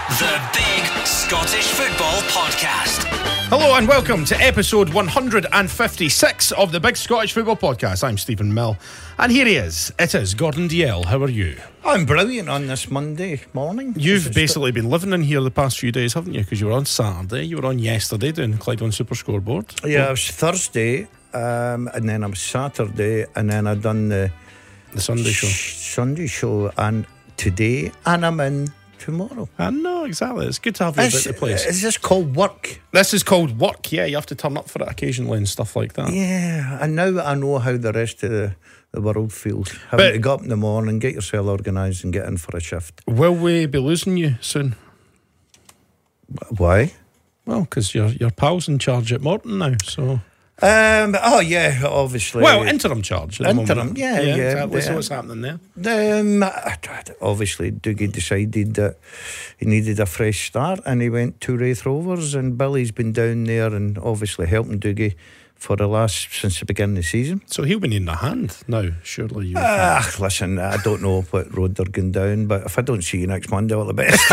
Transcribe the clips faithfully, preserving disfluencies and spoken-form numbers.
The Big Scottish Football Podcast. Hello and welcome to episode one hundred fifty-six of the Big Scottish Football Podcast. I'm Stephen Mill, and here he is. It is Gordon Dalziel. How are you? I'm brilliant on this Monday morning. You've basically been living in here the past few days, haven't you? Because you were on Saturday, you were on yesterday doing Clyde on Super Scoreboard. Yeah, it was Thursday, um, and then I was Saturday, and then I done the The Sunday show. Sunday show, and today, and I'm in tomorrow. I know, exactly. It's good to have you Is, about the place. is this called work? This is called work, yeah. You have to turn up for it occasionally and stuff like that. Yeah, and now I know how the rest of the, the world feels. Having But- to get up in the morning, get yourself organised, and get in for a shift. Will we be losing you soon? Why? Well, because your, your pal's in charge at Morton now, so... Um, oh, yeah, obviously. Well, interim charge at the Interim, moment. yeah, yeah, exactly. yeah. So what's happening there? Um, obviously, Dougie decided that he needed a fresh start, and he went to Wraith Rovers, and Billy's been down there and obviously helping Dougie for the last since the beginning of the season. So he'll be needing a hand now, surely. You. Ah, listen, I don't know what road they're going down, but if I don't see you next Monday, all the best.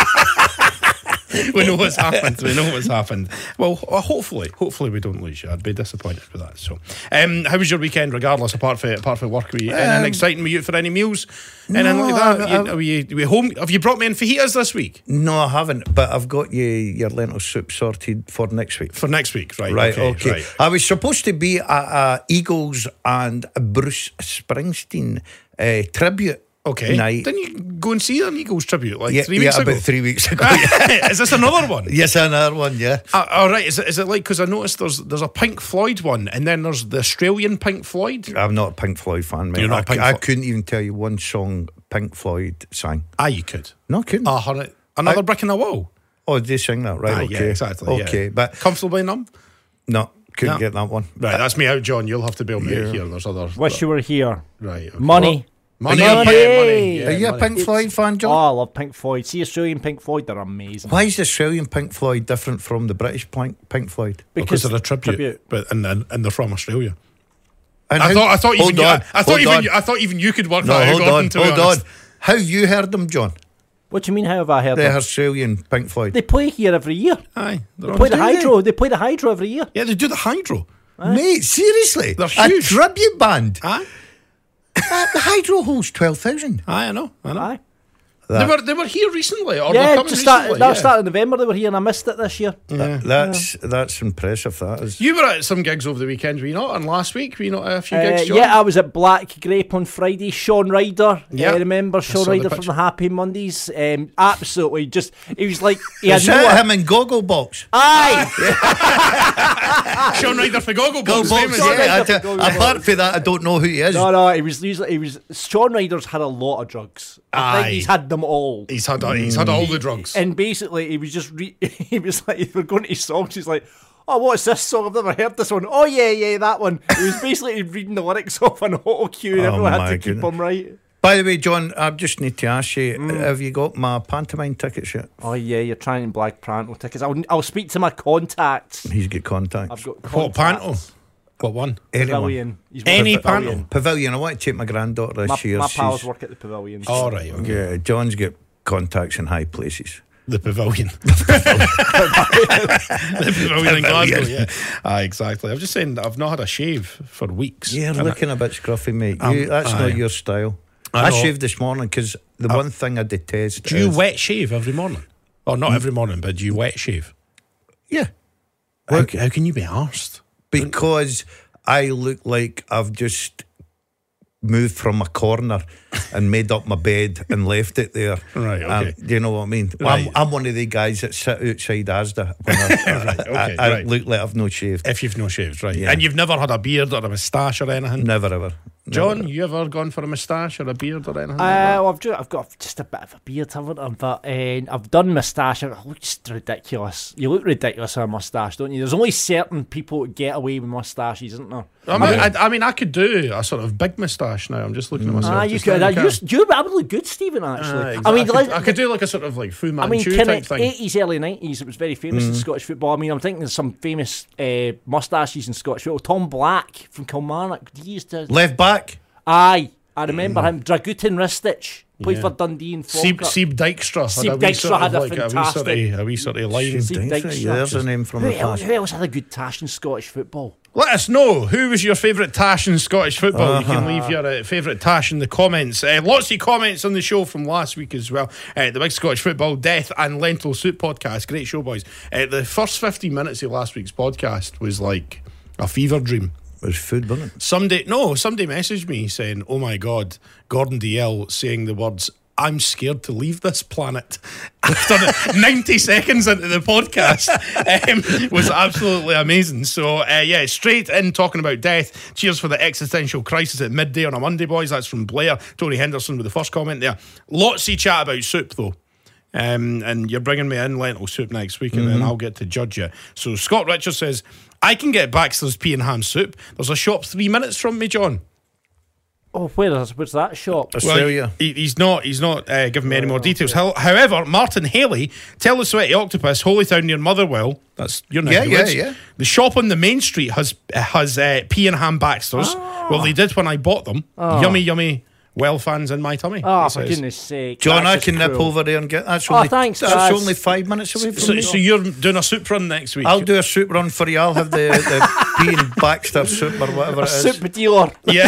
We know what's happened. We know what's happened. Well, uh, hopefully, hopefully we don't lose you. I'd be disappointed with that. So, um, how was your weekend? Regardless, apart from apart from work, were you um, anything exciting? Were you out for any meals? Anything no, like that? I- You, were, you, were you home? Have you brought me in fajitas this week? No, I haven't, but I've got you your lentil soup sorted for next week. For next week, right? Right, okay. okay. Right. I was supposed to be at a Eagles and Bruce Springsteen uh, tribute Okay. night. Didn't you go and see an Eagles tribute like yeah, three weeks yeah, ago? about three weeks ago. Is this another one? Yes, another one, yeah. Uh, all right. Is it, is it like, because I noticed there's there's a Pink Floyd one, and then there's the Australian Pink Floyd. I'm not a Pink Floyd fan, mate. You're not I, a Pink I Flo- couldn't even tell you one song Pink Floyd sang. Ah, you could. No, I couldn't. Ah, uh, another I- brick in the wall. Oh, they sing that, right? Ah, okay, yeah, exactly. Okay, yeah. but Comfortably numb. no, couldn't No. get that one. Right, that's me out, John. You'll have to bail me Yeah. out here. There's other. Wish you were here. Right. Okay. Money. Money. Are you a yeah, Pink- money. Yeah, Are you a money. Pink Floyd fan, Oh, John? I love Pink Floyd. See, Australian Pink Floyd, they're amazing. Why is the Australian Pink Floyd different from the British Pink, Pink Floyd? Because they're a tribute, tribute. but and, and and they're from Australia. And I how- thought I thought hold even you, on, I, I thought hold even on. you, I thought even you could work No, that out, hold Gordon, on, to be hold on. honest. How you heard them, John? What do you mean, how have I heard The them? Australian Pink Floyd. They play here every year. Aye, they're They on- play the do they? Hydro. They play the Hydro every year. Yeah, they do the hydro. Mate, seriously? They're A huge. tribute band? Aye, Uh, the Hydro holds twelve thousand. aye, I know, I know. Aye. They were they were here recently, or they're Yeah, coming just start, recently. that yeah. started in November. They were here and I missed it this year. Yeah. That's that's impressive. That is. You were at some gigs over the weekend, were you not? And last week, were you not at a few Uh, gigs, John? yeah, I was at Black Grape on Friday. Sean Ryder, Yeah. uh, remember I Sean saw the Ryder from picture. the Happy Mondays? Um, absolutely, just he was like he had Is no. that him in Gogglebox? Aye, Sean Ryder for Gogglebox. Gogglebox, famous. Sean yeah. I Ryder tell- for Gogglebox. apart from that, I don't know who he is. no, no, he was usually he was. Sean Ryder's had a lot of drugs. I Aye. think he's had them all. He's had he's had all the drugs. And basically, he was just re- he was like, we're going to his songs. He's like, oh, what's this song? I've never heard this one. Oh yeah, yeah, that one. He was basically reading the lyrics off an auto cue, and Oh, everyone had my to keep goodness. him right. By the way, John, I just need to ask you: Mm. have you got my pantomime tickets yet? Oh yeah, you're trying Black Pranto tickets. I'll I'll speak to my contacts. He's got contacts. I've got What panto? contacts. What one? Anyone. Pavilion. He's Any working at the Pavilion. panto? Pavilion. I want to take my granddaughter this My, year. my pals She's- work at the Pavilion. All right, okay. Yeah, John's got contacts in high places. The pavilion. the pavilion in Glasgow, yeah. Ah, exactly. I was just saying that I've not had a shave for weeks. You're And I- looking a bit scruffy, mate. Um, You, that's aye. not your style. I I, know. shaved this morning because the one thing I detest Do you is... wet shave every morning? Or not every morning, but do you wet shave? Yeah. How, how can you be arsed? Because I look like I've just moved from a corner and made up my bed and left it there. Right, okay. Um, do you know what I mean? Right. I'm, I'm one of the guys that sit outside Asda when I, Right, okay, I, I right. look like I've no shaved. If you've no shaved, right. Yeah. And you've never had a beard or a moustache or anything? Never ever. John, Never. you ever gone for a moustache or a beard or anything? Uh, like that? well, I've, just, I've got just a bit of a beard, haven't I? But uh, I've done moustache. It looks ridiculous. You look ridiculous with a moustache, don't you? There's only certain people that get away with moustaches, isn't there? I mean, I, I mean, I could do a sort of big moustache now. I'm just looking at myself. Ah, you just could. now, Uh, you you, can't. you I would look good, Stephen. Actually, Ah, I mean, exactly. like, I could do like a sort of like Fu I Manchu mean, type kind of thing. eighties, early nineties. It was very famous in Scottish football. I mean, I'm thinking of some famous uh, moustaches in Scottish football. Tom Black from Kilmarnock. He used to. Left back. Aye. I remember him. Dragutin Ristic played Yeah. for Dundee and Sieb, Falkirk. Sieb Dijkstra. Sieb had a wee Dijkstra sort of had a like a wee sort fantastic- of, a wee sort of line. Sieb Sieb Dijkstra, Dijkstra. There's a name from Who the else, past. who else had a good tash in Scottish football? Let us know who was your favourite tash in Scottish football. You can leave your uh, favourite tash in the comments. Uh, lots of comments on the show from last week as well. Uh, the Big Scottish Football Death and Lentil Soup podcast. Great show, boys. Uh, the first fifteen minutes of last week's podcast was like a fever dream. It was food, wasn't it? Somebody, no, somebody messaged me saying, "Oh my God, Gordon D L saying the words, 'I'm scared to leave this planet' after ninety seconds into the podcast um, was absolutely amazing." So, uh, yeah, straight in talking about death. Cheers for the existential crisis at midday on a Monday, boys. That's from Blair. Tony Henderson with the first comment there. Lots of chat about soup, though. Um, and you're bringing me in lentil soup next week, and Mm-hmm. then I'll get to judge you. So, Scott Richards says, "I can get Baxter's pea and ham soup. There's a shop three minutes from me, John." Oh, where is where's that shop? Australia. He, he's not. He's not uh, giving me any more details. How, however, Martin Haley, Tell the Sweaty Octopus, Holytown near Motherwell. That's your neck Yeah, of the yeah, woods. yeah. The shop on the main street has has uh, pea and ham Baxters. Well, they did when I bought them. Yummy, yummy. Well, fans in my tummy. Oh, it for says. goodness sake. John, that's I just can nip cruel. over there and get. That's Oh, only, thanks, That's Dad. only five minutes away from So, me. so you're doing a soup run next week? I'll do a soup run for you. I'll have the, the pea and Baxter soup or whatever A it is. soup dealer. Yeah.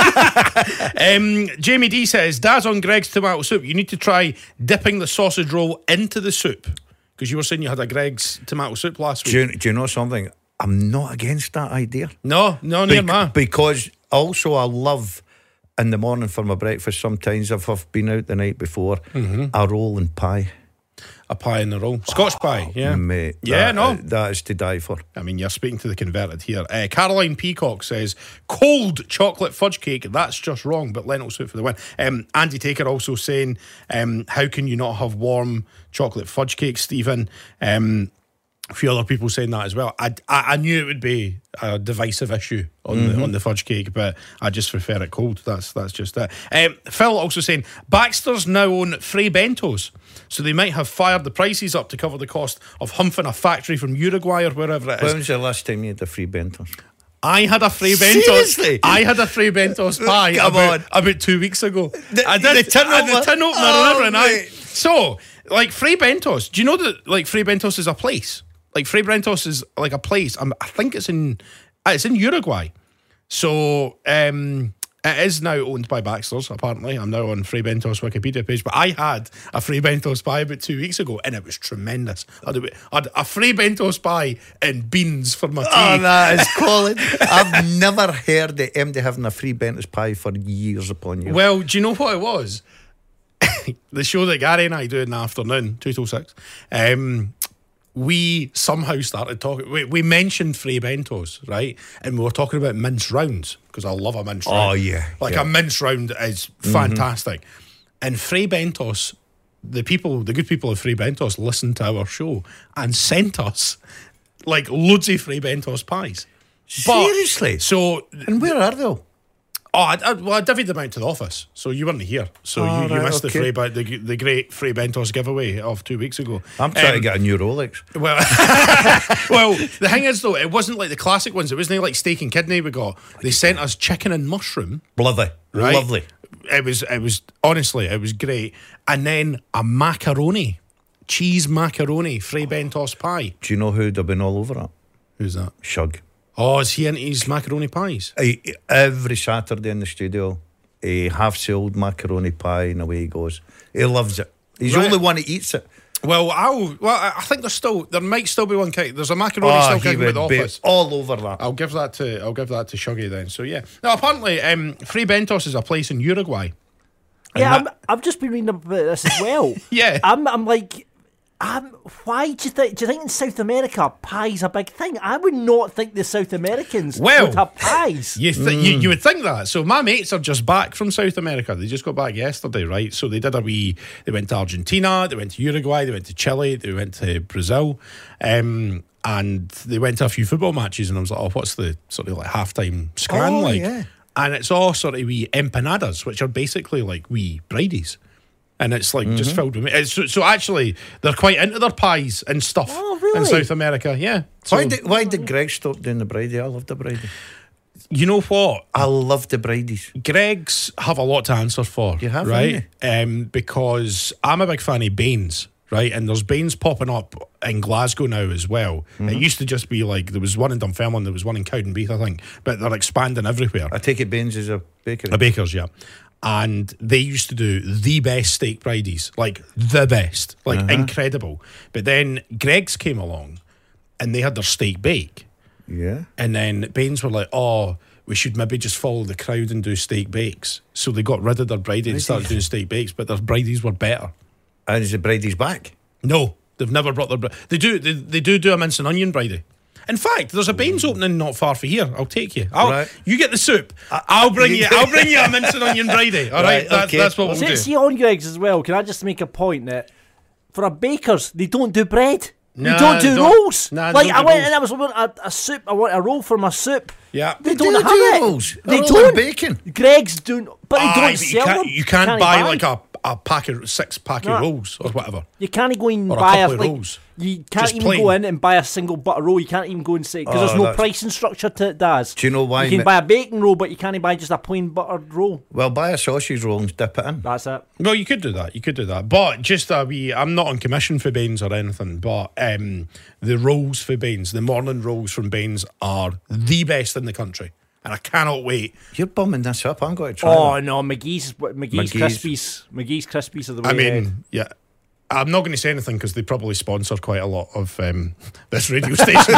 um, Jamie D says, Daz on Greg's tomato soup. You need to try dipping the sausage roll into the soup. Because you were saying you had a Greg's tomato soup last week. Do you, do you know something? I'm not against that idea. No, no, near Bec- ma. Because also I love in the morning for my breakfast sometimes if I've been out the night before Mm-hmm. a roll and pie. A pie in the roll. Scotch pie, yeah. Mate, Yeah, that- no. that is to die for. I mean, you're speaking to the converted here. Uh, Caroline Peacock says, cold chocolate fudge cake, that's just wrong, but lentil soup for the win. Um, Andy Taker also saying, um, how can you not have warm chocolate fudge cake, Stephen? Um, a few other people saying that as well. I, I, I knew it would be a divisive issue on Mm-hmm. the on the fudge cake, but I just prefer it cold. That's that's just it. Um, Phil also saying Baxter's now own Frey Bentos, so they might have fired the prices up to cover the cost of humping a factory from Uruguay or wherever it is. When was the last time you had the free bentos? I had a Frey Bentos. Seriously? I had a Frey Bentos pie Come about, on. about two weeks ago. The- I did. the tin I had the opener? tin opener Oh, and everything. I- mate. So, like Frey Bentos, do you know that like Frey Bentos is a place? Like Frey Bentos is like a place. I'm, I think it's in uh, it's in Uruguay. So um, it is now owned by Baxter's. Apparently, I'm now on Frey Bentos Wikipedia page. But I had a Frey Bentos pie about two weeks ago, and it was tremendous. I had a, I had a Frey Bentos pie and beans for my tea. Oh, that is quality. I've never heard of M D having a free bentos pie for years upon years. Well, do you know what it was? The show that Gary and I do in the afternoon, two till six. Um, we somehow started talking. We, we mentioned Frey Bentos, right? And we were talking about mince rounds because I love a mince round. Oh, yeah, like yeah. a mince round is fantastic. And Frey Bentos, the people, the good people of Frey Bentos, listened to our show and sent us like loads of Frey Bentos pies. But- Seriously? So And where are they all? Oh, I, I, well, I divvied them out to the office, so you weren't here. So Oh, you, you right, missed okay. the Frey, the, the great Frey Bentos giveaway of two weeks ago. I'm trying to Um, get a new Rolex. Well, well, the thing is though, it wasn't like the classic ones. It wasn't like steak and kidney we got. They sent us chicken and mushroom. Lovely. Right? Lovely. It was, it was honestly, it was great. And then a macaroni, cheese macaroni, Frey Bentos pie. Do you know who'd have been all over that? Who's that? Shug. Oh, is he into his macaroni pies? I, every Saturday in the studio, he halves the old macaroni pie and away he goes. He loves it. He's Right. the only one that eats it. Well, I'll, well, I I think there's still there might still be one kick. There's a macaroni Oh, still he kicking with the would be office. all over that. I'll give that to I'll give that to Shuggy then. So yeah. Now apparently, um, Frey Bentos is a place in Uruguay. And Yeah, that- I'm, I've just been reading about this as well. Yeah. I'm, I'm like, um, why do you think? Do you think in South America pie's a big thing? I would not think the South Americans Well, would have pies. You, th- you you would think that. So my mates are just back from South America. They just got back yesterday, right? So they did a wee. They went to Argentina. They went to Uruguay. They went to Chile. They went to Brazil. Um, and they went to a few football matches. And I was like, oh, what's the sort of like halftime scran Oh, like? yeah. And it's all sort of wee empanadas, which are basically like wee bridies. And it's like just filled with meat. So, so actually, they're quite into their pies and stuff Oh, really? in South America. Yeah. So, Why did, why did Greg stop doing the bridie? I love the bridie. You know what? I love the Bridies. Greg's have a lot to answer for. You have, right? Um, because I'm a big fan of Baines, right? And there's Baines popping up in Glasgow now as well. Mm-hmm. It used to just be like there was one in Dunfermline, there was one in Cowdenbeath, I think, but they're expanding everywhere. I take it Baines is a bakery. A baker's, yeah. And they used to do the best steak Bridies, like the best, like Uh-huh. incredible. But then Greg's came along and they had their steak bake. Yeah. And then Baines were like, oh, we should maybe just follow the crowd and do steak bakes. So they got rid of their Bridie and started doing steak bakes, but their Bridies were better. And is the Bridies back? No, they've never brought their... Bri- They do they, they do do a mince and onion Bridie. In fact, there's a Baines opening not far from here. I'll take you. I'll, Right. You get the soup. I'll bring you. I'll bring you a mince and onion Bridie. All right, Right, that's, okay. that's what we'll See, do. see on Greg's as well, can I just make a point that for a baker's, they don't do bread. Nah, they don't do they don't. rolls. Nah, they like don't I do went rolls. and I was wanting a, a soup. I want a roll for my soup. Yeah. They, They don't do have do it. rolls. They They're all don't. in bacon. Greg's don't, but they Aye, don't but sell you can't, them. you can't Can't buy buy. like a, a pack of six pack of Nah. rolls or whatever. You can't go and Or a buy a, couple of like, rolls. You can't Just even plain. go in and buy a single butter roll. You can't even go and say because Oh, there's no that's- pricing structure to it. Does Do you know why, You can mate? buy a bacon roll, but you can't buy just a plain buttered roll. Well, buy a sausage roll and dip it in. That's it. Well, you could do that. You could do that. But just a wee, I'm not on commission for Baines or anything, but um, the rolls for Baines, the morning rolls from Baines are the best in the country. And I cannot wait. You're bumming this up. I'm going to try Oh that. no, McGee's McGee's, McGee's. Crispies, McGee's Crispies are the way I mean, ahead. yeah. I'm not going to say anything because they probably sponsor quite a lot of um, this radio station.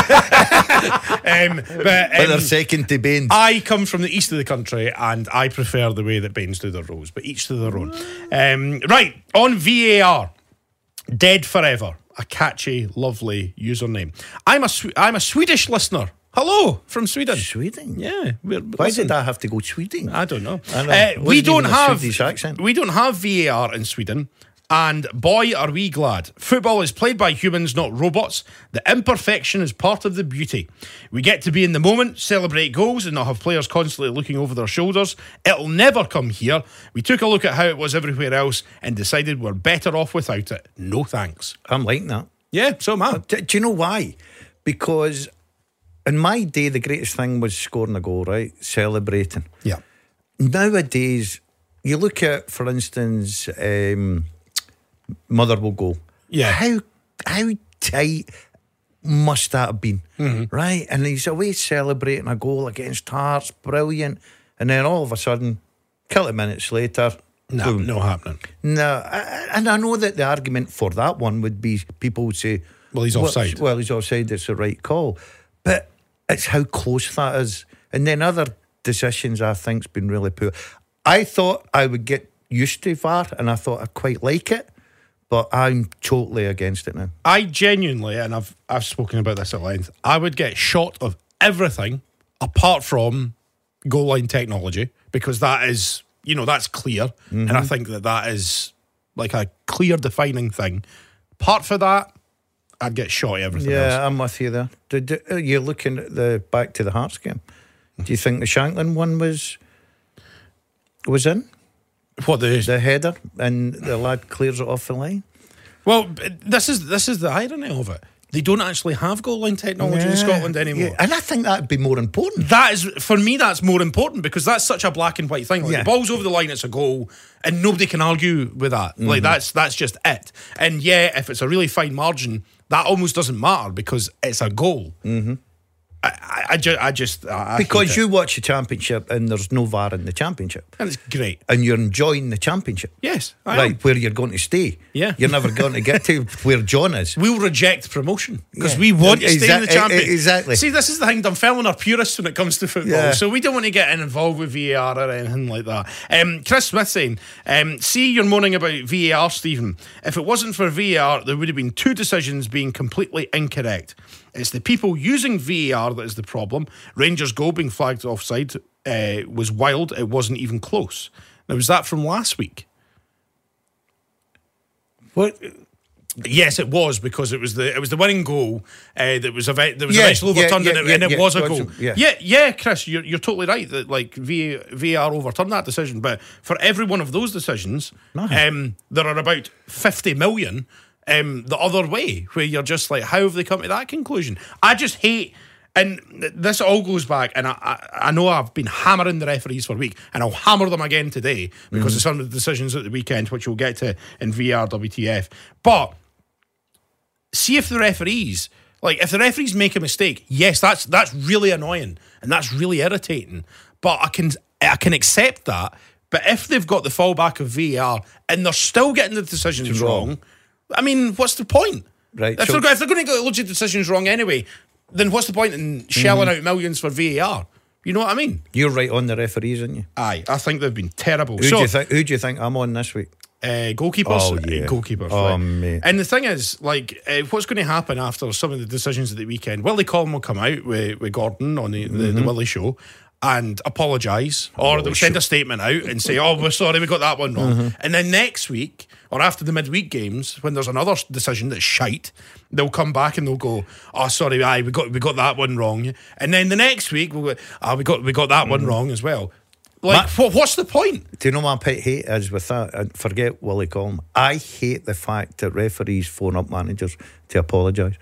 um, but But um, they're second to Baines. I come from the east of the country and I prefer the way that Baines do their rolls, but each to their own. Um, right, on V A R, Dead Forever, a catchy, lovely username. I'm a Swe- I'm a Swedish listener. Hello from Sweden. Sweden? Yeah. we're- Why listen, did I have to go Sweden? I don't know. I know. Uh, Wasn't we don't even a have Swedish accent. we don't have V A R in Sweden. And boy, are we glad. Football is played by humans, not robots. The imperfection is part of the beauty. We get to be in the moment, celebrate goals, and not have players constantly looking over their shoulders. It'll never come here. We took a look at how it was everywhere else and decided we're better off without it. No thanks. I'm liking that. Yeah, so am I. Do, do you know why? Because in my day, the greatest thing was scoring a goal, right? Celebrating. Yeah. Nowadays, you look at, for instance, um, Motherwell goal. Yeah. How how tight must that have been, Mm-hmm. right? And he's away celebrating a goal against Hearts, brilliant. And then all of a sudden, a couple of minutes later, No, boom. no happening. No, I- I- and I know that the argument for that one would be people would say, Well, he's well, offside. Well, he's offside, it's the right call. But it's how close that is. And then other decisions, I think, has been really poor. I thought I would get used to V A R and I thought I'd quite like it, but I'm totally against it now. I genuinely, and I've I've spoken about this at length, I would get shot of everything apart from goal line technology because that is, you know, that's clear, and I think that that is like a clear defining thing. Apart from that, I'd get shot at everything Yeah, else. I'm with you there. Did, did- are you looking at the back to the Hearts game? Do you think the Shanklin one was was in? What the The header and the lad clears it off the line? well, this is this is the irony of it. They don't actually have goal line technology in Yeah, Scotland anymore. yeah. And I think that'd be more important. That is, for me, that's more important because that's such a black and white thing. Like Yeah. the ball's over the line, it's a goal, and nobody can argue with that. Mm-hmm. Like that's that's just it. And yeah, if it's a really fine margin, that almost doesn't matter because it's a goal. Mm-hmm. I, I, I, ju- I just I, I Because hate you it. watch the championship and there's no V A R in the championship. and it's great. And you're enjoying the championship. Yes, I Right, am. where you're going to stay. Yeah. You're never going to get to where John is. We'll reject promotion because Yeah. we want to stay in the Exact- champion. exactly. See, this is the thing. Dunfermline are purists when it comes to football, Yeah. so we don't want to get involved with V A R or anything like that. Um, Chris Smith saying, um, "See, you're moaning about V A R, Stephen. If it wasn't for V A R, there would have been two decisions being completely incorrect. It's the people using V A R that is the problem. Rangers' goal being flagged offside uh, was wild. It wasn't even close. Now, was that from last week? What? Yes, it was because it was the it was the winning goal uh, that was ev- that was Yeah, eventually yeah, overturned yeah, and, it, yeah, and it yeah, was a gotcha, goal. yeah. yeah, yeah, Chris, you're you're totally right that like V A R overturned that decision. But for every one of those decisions, um, there are about fifty million um, the other way where you're just like, how have they come to that conclusion? I just hate And th- this all goes back, and I, I, I know I've been hammering the referees for a week, and I'll hammer them again today because mm. of some of the decisions at the weekend, which we'll get to in V R W T F. But see if the referees, like if the referees make a mistake, yes, that's that's really annoying and that's really irritating. But I can I can accept that. But if they've got the fallback of V A R and they're still getting the decisions wrong, wrong, I mean, what's the point? Right. If, so, they're, if they're going to get loads of decisions wrong anyway, then what's the point in shelling mm-hmm. out millions for V A R? You know what I mean? You're right on the referees, aren't you? Aye, I think they've been terrible. Who, so, do, you think, who do you think I'm on this week? Uh, goalkeepers. Oh, yeah. Uh, goalkeepers. Oh, right. mate. And the thing is, like, uh, what's going to happen after some of the decisions at the weekend? Willie Collum will come out with, with Gordon on the, the, mm-hmm. the Willie show and apologise, or oh, they'll send sure. a statement out and say, oh, we're sorry, we got that one wrong. Mm-hmm. And then next week, or after the midweek games, when there's another decision that's shite, they'll come back and they'll go, oh, sorry, aye, we got we got that one wrong. And then the next week, we'll go, ah, oh, we got we got that mm-hmm. one wrong as well. Like, Ma- what, what's the point? Do you know what my pet hate is with that? And forget Willie Collum. I hate the fact that referees phone up managers to apologise.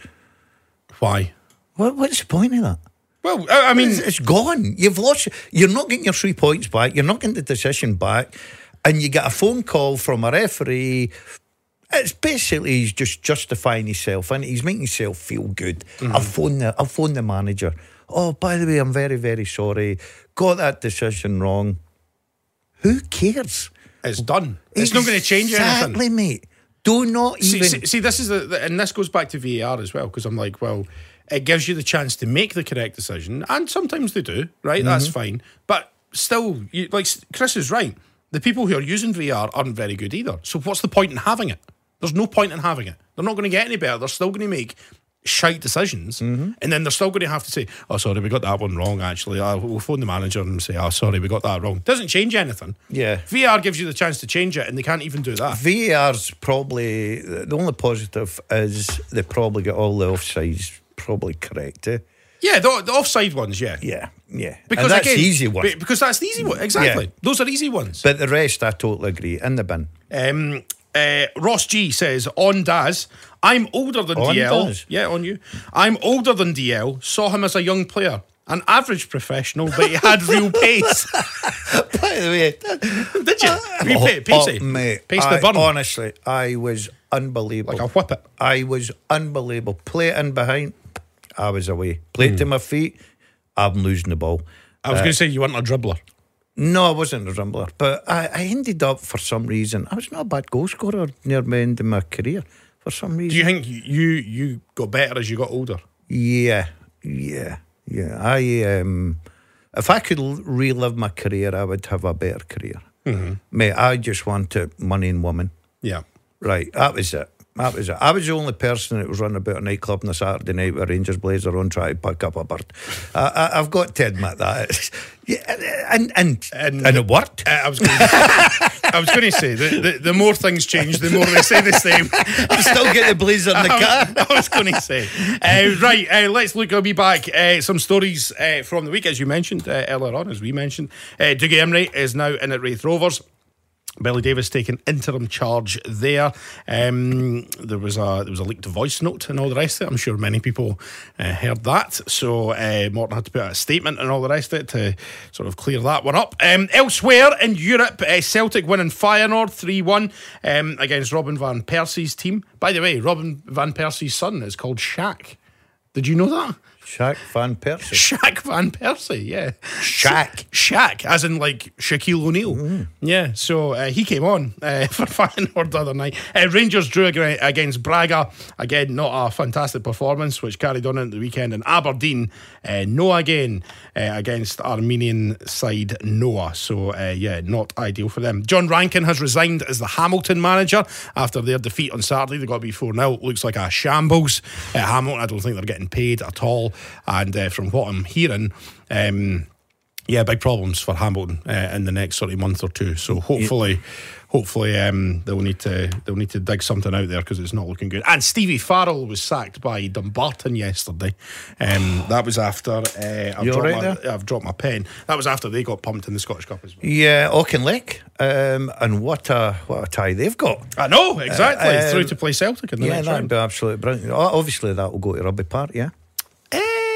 Why? What, what's the point of that? Well, I, I mean... It's, it's gone. You've lost... You're not getting your three points back. You're not getting the decision back. And you get a phone call from a referee. It's basically he's just justifying himself and he's making himself feel good. Mm-hmm. I'll phone the I'll phone the manager. Oh, by the way, I'm very, very sorry. Got that decision wrong. Who cares? It's done. It's not going to change anything. Exactly, mate. Do not see, even... See, see this is the, the... And this goes back to V A R as well, because I'm like, well, it gives you the chance to make the correct decision, and sometimes they do, right? Mm-hmm. That's fine. But still, you, like Chris is right. The people who are using V A R aren't very good either. So what's the point in having it? There's no point in having it. They're not going to get any better. They're still going to make shite decisions, mm-hmm. and then they're still going to have to say, oh, sorry, we got that one wrong, actually. Uh, we'll phone the manager and say, oh, sorry, we got that wrong. Doesn't change anything. Yeah. V A R gives you the chance to change it, and they can't even do that. V A R's probably... The only positive is they probably get all the offsides probably correct, eh? Yeah, the, the offside ones, yeah. Yeah, yeah. Because and that's again, the easy one. Because that's the easy one, exactly. Yeah. Those are easy ones. But the rest, I totally agree. In the bin. Um... Uh, Ross G says, on Daz, I'm older than on D L. Daz. Yeah, on you. I'm older than D L, saw him as a young player. An average professional, but he had real pace. By the way, did you? Oh, Pace, pacey. Oh, mate, pace I, the burn. honestly, I was unbelievable. Like a whippet. I was unbelievable. Play it in behind, I was away. Play it mm. to my feet, I'm losing the ball. I was uh, going to say you weren't a dribbler. No, I wasn't a dribbler, but I, I ended up, for some reason, I was not a bad goal scorer near the end of my career, for some reason. Do you think you you got better as you got older? Yeah, yeah, yeah. I um, if I could relive my career, I would have a better career. Mm-hmm. Mate, I just wanted money and women. Yeah. Right, that was it. That was it. I was the only person that was running about a nightclub on a Saturday night with a Rangers blazer on trying to pick up a bird. I, I, I've got to admit that. Yeah, and, and, and, and it worked. Uh, I was going to, I was going to say, the, the, the more things change, the more they say the same. I'm still getting the blazer in the car. I was going to say. Uh, right, uh, let's look, I'll be back. Uh, some stories uh, from the week, as you mentioned uh, earlier on, as we mentioned. Uh, Dougie Imrie is now in at Raith Rovers. Billy Davis taking interim charge there. Um, there was a there was a leaked voice note and all the rest of it. I'm sure many people uh, heard that. So uh, Morton had to put out a statement and all the rest of it to sort of clear that one up. Um, elsewhere in Europe, uh, Celtic winning Feyenoord three one um, against Robin van Persie's team. By the way, Robin van Persie's son is called Shaq. Did you know that? Shaq Van Persie. Shaq Van Persie, yeah. Shaq. Shaq, as in like Shaquille O'Neal. Mm. Yeah, so uh, he came on uh, for Feyenoord the other night. Uh, Rangers drew against Braga. Again, not a fantastic performance, which carried on into the weekend. And Aberdeen, uh, no again uh, against Armenian side Noah. So, uh, yeah, not ideal for them. John Rankin has resigned as the Hamilton manager after their defeat on Saturday. They got to be four nil. Looks like a shambles. Uh, Hamilton, I don't think they're getting paid at all. And uh, from what I'm hearing, um, yeah, big problems for Hamilton uh, in the next sort of month or two. So hopefully, yeah. hopefully um, they'll need to they'll need to dig something out there because it's not looking good. And Stevie Farrell was sacked by Dumbarton yesterday. Um, that was after uh, I've, dropped right my, I've dropped my pen. That was after they got pumped in the Scottish Cup as well. Yeah, Auchinleck, um, and what a what a tie they've got. I know exactly uh, um, through to play Celtic in the yeah, next that'd round. be absolutely brilliant. Obviously, that will go to Rugby Park. Yeah.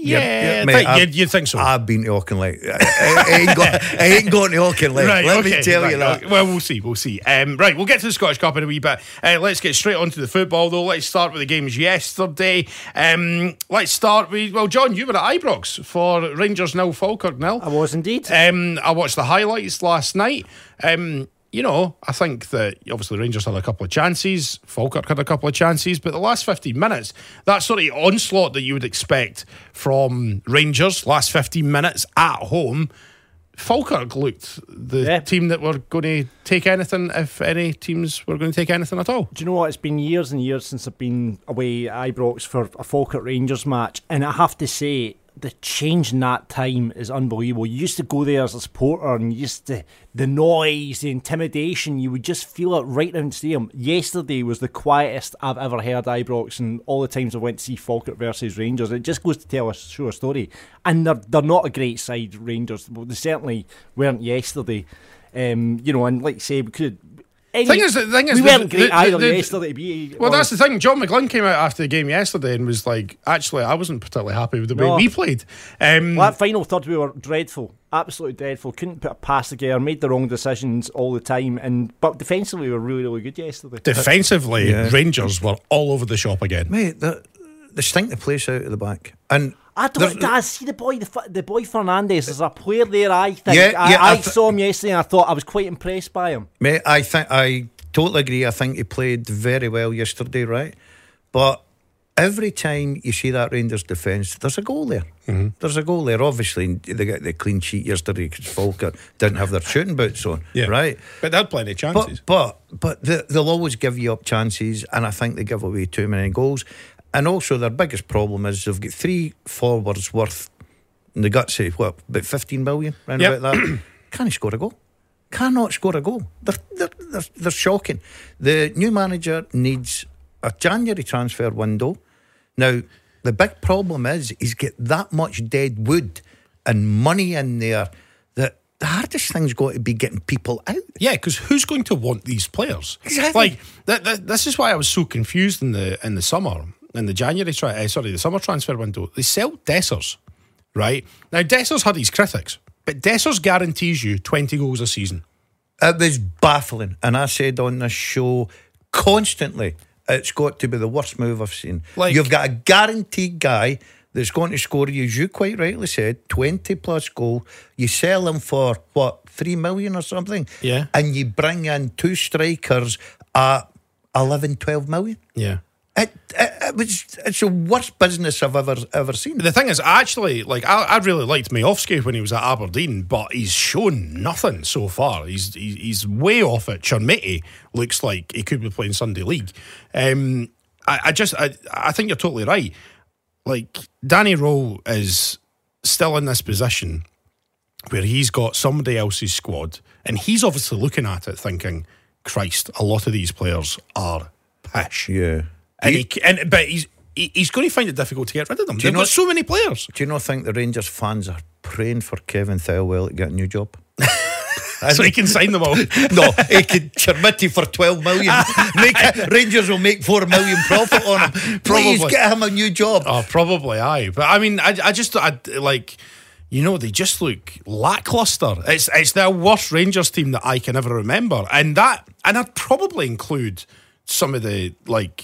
yeah, mate, think- I've- you'd, you'd think so. I've been to Auchinleck. I, I, I ain't got, I ain't going to Auchinleck. Right, Let okay, me tell right, you that. okay. Well, we'll see, we'll see. Um, right, we'll get to the Scottish Cup in a wee bit. Uh, let's get straight on to the football, though. Let's start with the games yesterday. Um, let's start with, well, John, you were at Ibrox for Rangers nil, Falkirk nil. I was indeed. Um, I watched the highlights last night. Um, you know, I think that obviously Rangers had a couple of chances, Falkirk had a couple of chances, but the last fifteen minutes, that sort of onslaught that you would expect from Rangers, last fifteen minutes at home, Falkirk looked the Yeah. team that were going to take anything, if any teams were going to take anything at all. Do you know what? It's been years and years since I've been away at Ibrox for a Falkirk Rangers match, and I have to say, the change in that time is unbelievable. You used to go there as a supporter and you used to, the noise, the intimidation, you would just feel it right around the stadium. Yesterday was the quietest I've ever heard Ibrox, and all the times I went to see Falkirk versus Rangers. It just goes to tell a show a story. And they're, they're not a great side, Rangers. Well, they certainly weren't yesterday. Um, you know, and like I say, we could... Any, Thing is, the thing is, we the- weren't great the- either the- yesterday. To be Well, that's honest. the thing. John McGlynn came out after the game yesterday and was like, actually, I wasn't particularly happy with the No. way we played. Um, Well, that final third, we were dreadful, absolutely dreadful. Couldn't put a pass together, made the wrong decisions all the time, and but defensively we were really, really good yesterday. defensively, Yeah. Rangers were all over the shop again. Mate, they, they stink the place out of the back. And I there's- don't. I see the boy, the, f- the boy Fernandes. There's a player there. I think. Yeah, I, yeah, I, I th- saw him yesterday, and I thought I was quite impressed by him. Mate, I think I totally agree. I think he played very well yesterday, right? But every time you see that Rangers defence, there's a goal there. Mm-hmm. There's a goal there. Obviously, they got the clean sheet yesterday because Falkirk didn't have their shooting boots on, Yeah. right? But they had plenty of chances. But but but they, they'll always give you up chances, and I think they give away too many goals. And also, their biggest problem is they've got three forwards worth, in the guts say what, about fifteen million, round Yep. about that. Can he score a goal? Cannot score a goal. They're, they're, they're, they're shocking. The new manager needs a January transfer window. Now, the big problem is he's got that much dead wood and money in there that the hardest thing's got to be getting people out. Yeah, because who's going to want these players? Exactly. Like th- th- this is why I was so confused in the in the summer, in the January, tra- uh, sorry, the summer transfer window. They sell Dessers, right? Now Dessers had his critics, but Dessers guarantees you twenty goals a season. It was baffling, and I said on this show constantly, it's got to be the worst move I've seen. Like- You've got a guaranteed guy that's going to score you, as you quite rightly said, twenty plus goal. You sell him for what, three million or something? Yeah. And you bring in two strikers at eleven, twelve million. Yeah. It, it, it was it's the worst business I've ever ever seen. The thing is, actually, like I, I really liked Majowski when he was at Aberdeen, but he's shown nothing so far. He's he, he's way off it. Chermiti looks like he could be playing Sunday League. Um, I, I just I, I think you're totally right. Like Danny Rowe is still in this position where he's got somebody else's squad, and he's obviously looking at it thinking, "Christ, a lot of these players are pish." Yeah. And he, and but he's he, he's going to find it difficult to get rid of them. Do you They've know- got so many players. Do you not think the Rangers fans are praying for Kevin Thelwell to get a new job? So he can sign them all. No, he could Chermiti for twelve million. Make it, Rangers will make four million profit on him. Please Probably. get him a new job. Oh, probably aye. But I mean, I, I just, I like, you know, they just look lackluster. It's it's the worst Rangers team that I can ever remember, and that, and I'd probably include some of the like.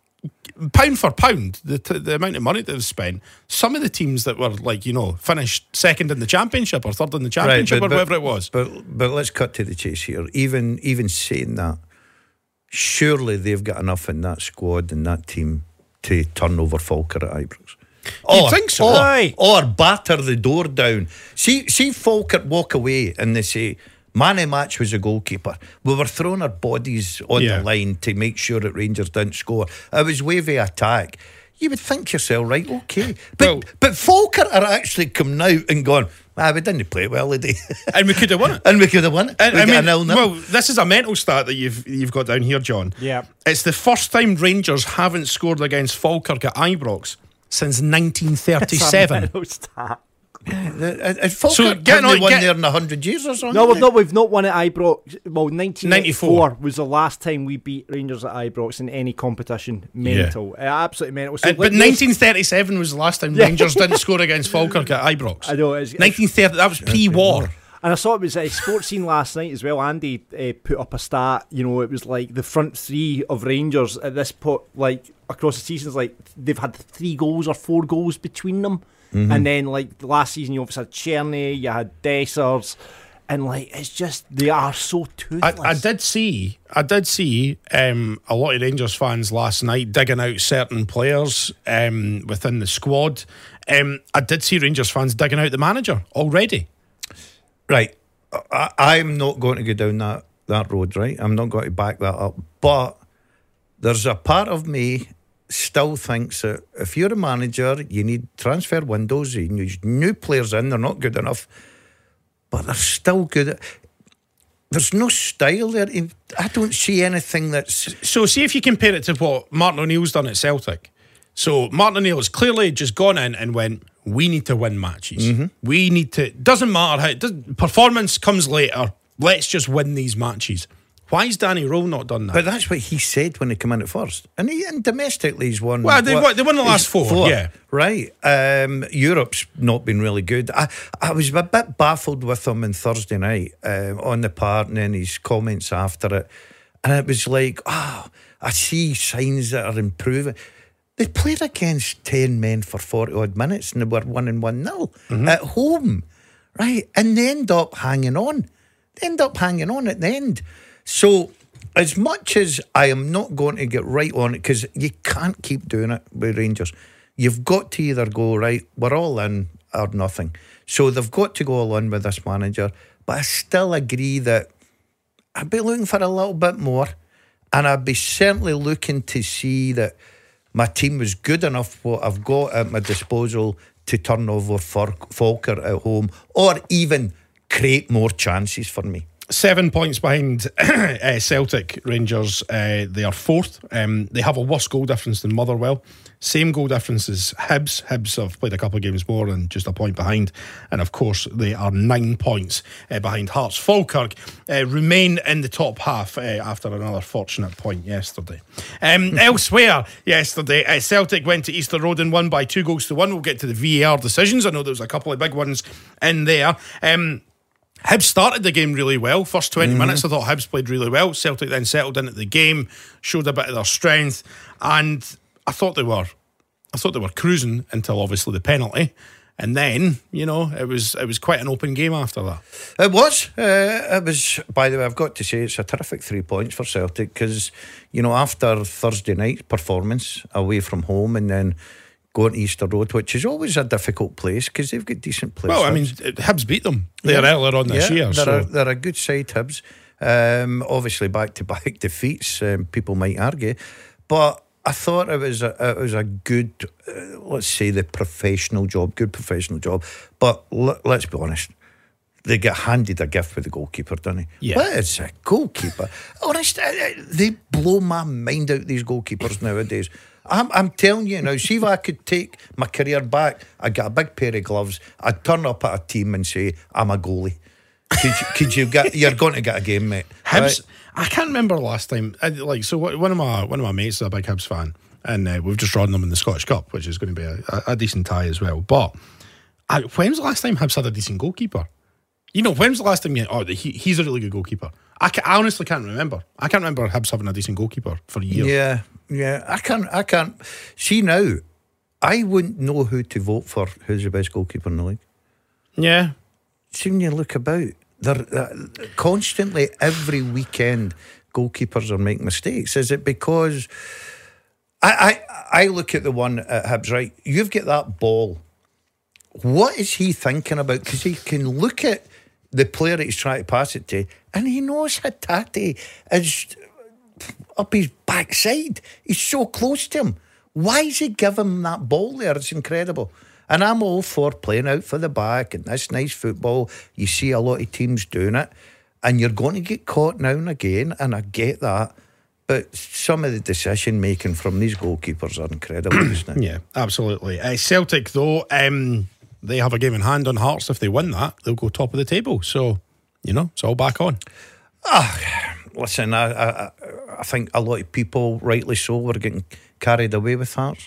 Pound for pound, the the amount of money they've spent. Some of the teams that were like, you know, finished second in the championship or third in the championship but- or but- whatever it was. But but let's cut to the chase here. Even even saying that, surely they've got enough in that squad and that team to turn over Falkirk at Ibrox. You'd think so. Or, Aye. or batter the door down. See, see Falkirk walk away and they say, Manny Match was a goalkeeper. We were throwing our bodies on Yeah. the line to make sure that Rangers didn't score. It was wavy attack. You would think yourself, right, okay. But Well- but Falkirk are actually coming out and going, ah, we didn't play well today. And we could have won it. And we could have won it. And, we I got mean, a nil-nil. well, this is a mental stat that you've you've got down here, John. Yeah. It's the first time Rangers haven't scored against Falkirk at Ibrox since nineteen thirty-seven. It's a mental stat. Yeah, Falkirk So, haven't getting they on- won get- there in a hundred years or something. No, we've like? not. We've not won at Ibrox. Well, nineteen ninety-four ninety-four was the last time we beat Rangers at Ibrox in any competition. Mental, Uh, absolutely mental. So Uh, but let- nineteen thirty-seven was the last time Yeah. Rangers didn't score against Falkirk at Ibrox. I know. It's, nineteen thirty, that was pre-war. And I saw it was a sports scene last night as well. Andy uh, put up a stat. You know, it was like the front three of Rangers at this point, like across the seasons, like they've had three goals or four goals between them. Mm-hmm. And then like the last season, you obviously had Cherny, you had Dessers, and like it's just they are so toothless. I, I did see, I did see um, a lot of Rangers fans last night digging out certain players um, within the squad. Um, I did see Rangers fans digging out the manager already. Right, I, I'm not going to go down that, that road, right? I'm not going to back that up. But there's a part of me still thinks that if you're a manager, you need transfer windows, you need new players in, they're not good enough, but they're still good at... There's no style there. I don't see anything that's... So see if you compare it to what Martin O'Neill's done at Celtic. So Martin O'Neill has clearly just gone in and went, we need to win matches. Mm-hmm. We need to... Doesn't matter how... It doesn't, performance comes later. Let's just win these matches. Why has Danny Rowe not done that? But that's what he said when he came in at first. And he and domestically he's won... Well, they, what, they won the last four, four, yeah. Right. Um, Europe's not been really good. I, I was a bit baffled with him on Thursday night uh, on the part and then his comments after it. And it was like, oh, I see signs that are improving. They played against ten men for forty odd minutes and they were one and one nil mm-hmm. at home, right? And they end up hanging on. They end up hanging on at the end. So, as much as I am not going to get right on it, because you can't keep doing it with Rangers, you've got to either go, right, we're all in or nothing. So they've got to go all in with this manager. But I still agree that I'd be looking for a little bit more, and I'd be certainly looking to see that my team was good enough what I've got at my disposal to turn over for Falkirk at home or even create more chances for me. Seven points behind uh, Celtic. Rangers, uh, they are fourth. Um, they have a worse goal difference than Motherwell. Same goal difference as Hibs. Hibs have played a couple of games more and just a point behind. And of course, they are nine points uh, behind Hearts. Falkirk uh, remain in the top half uh, after another fortunate point yesterday. Um, elsewhere, yesterday, uh, Celtic went to Easter Road and won by two goals to one. We'll get to the V A R decisions. I know there was a couple of big ones in there. Um, Hibs started the game really well. First twenty mm-hmm. minutes, I thought Hibs played really well. Celtic then settled in at the game, showed a bit of their strength, and I thought they were, I thought they were cruising until obviously the penalty, and then you know it was it was quite an open game after that. It was. Uh, it was. By the way, I've got to say it's a terrific three points for Celtic because you know after Thursday night's performance away from home and then going to Easter Road, which is always a difficult place because they've got decent players. Well, I mean, Hibs beat them there yeah. earlier on this yeah, year. They're, so. a, they're a good side, Hibs. Um, obviously, back-to-back defeats, um, people might argue. But I thought it was a, it was a good, uh, let's say, the professional job, good professional job. But l- let's be honest, they get handed a gift with the goalkeeper, don't they? Yeah. What is a goalkeeper? Honest, they blow my mind out, these goalkeepers nowadays. I'm, I'm telling you now, see if I could take my career back, I'd get a big pair of gloves, I'd turn up at a team and say, I'm a goalie. Could you, could you get, you're going to get a game, mate. Hibs, right? I can't remember the last time, I, like, so one of my one of my mates is a big Hibs fan, and uh, we've just drawn them in the Scottish Cup, which is going to be a, a, a decent tie as well. But I, when's the last time Hibs had a decent goalkeeper? You know, when's the last time you, oh, he, he's a really good goalkeeper? I, can, I honestly can't remember. I can't remember Hibs having a decent goalkeeper for years. Yeah, yeah. I can't, I can't. See now, I wouldn't know who to vote for who's the best goalkeeper in the league. Yeah. See, when you look about, they're, they're constantly, every weekend, goalkeepers are making mistakes. Is it because... I, I, I look at the one at Hibs, right? You've got that ball. What is he thinking about? Because he can look at the player that he's trying to pass it to, and he knows Hatate is up his backside. He's so close to him. Why is he giving him that ball there? It's incredible. And I'm all for playing out for the back and this nice football. You see a lot of teams doing it, and you're going to get caught now and again, and I get that. But some of the decision making from these goalkeepers are incredible, isn't it? Yeah, absolutely. Uh, Celtic, though, um, they have a game in hand on Hearts. If they win that, they'll go top of the table. So, you know, it's all back on. Ah, listen, I, I, I think a lot of people, rightly so, were getting carried away with Hearts.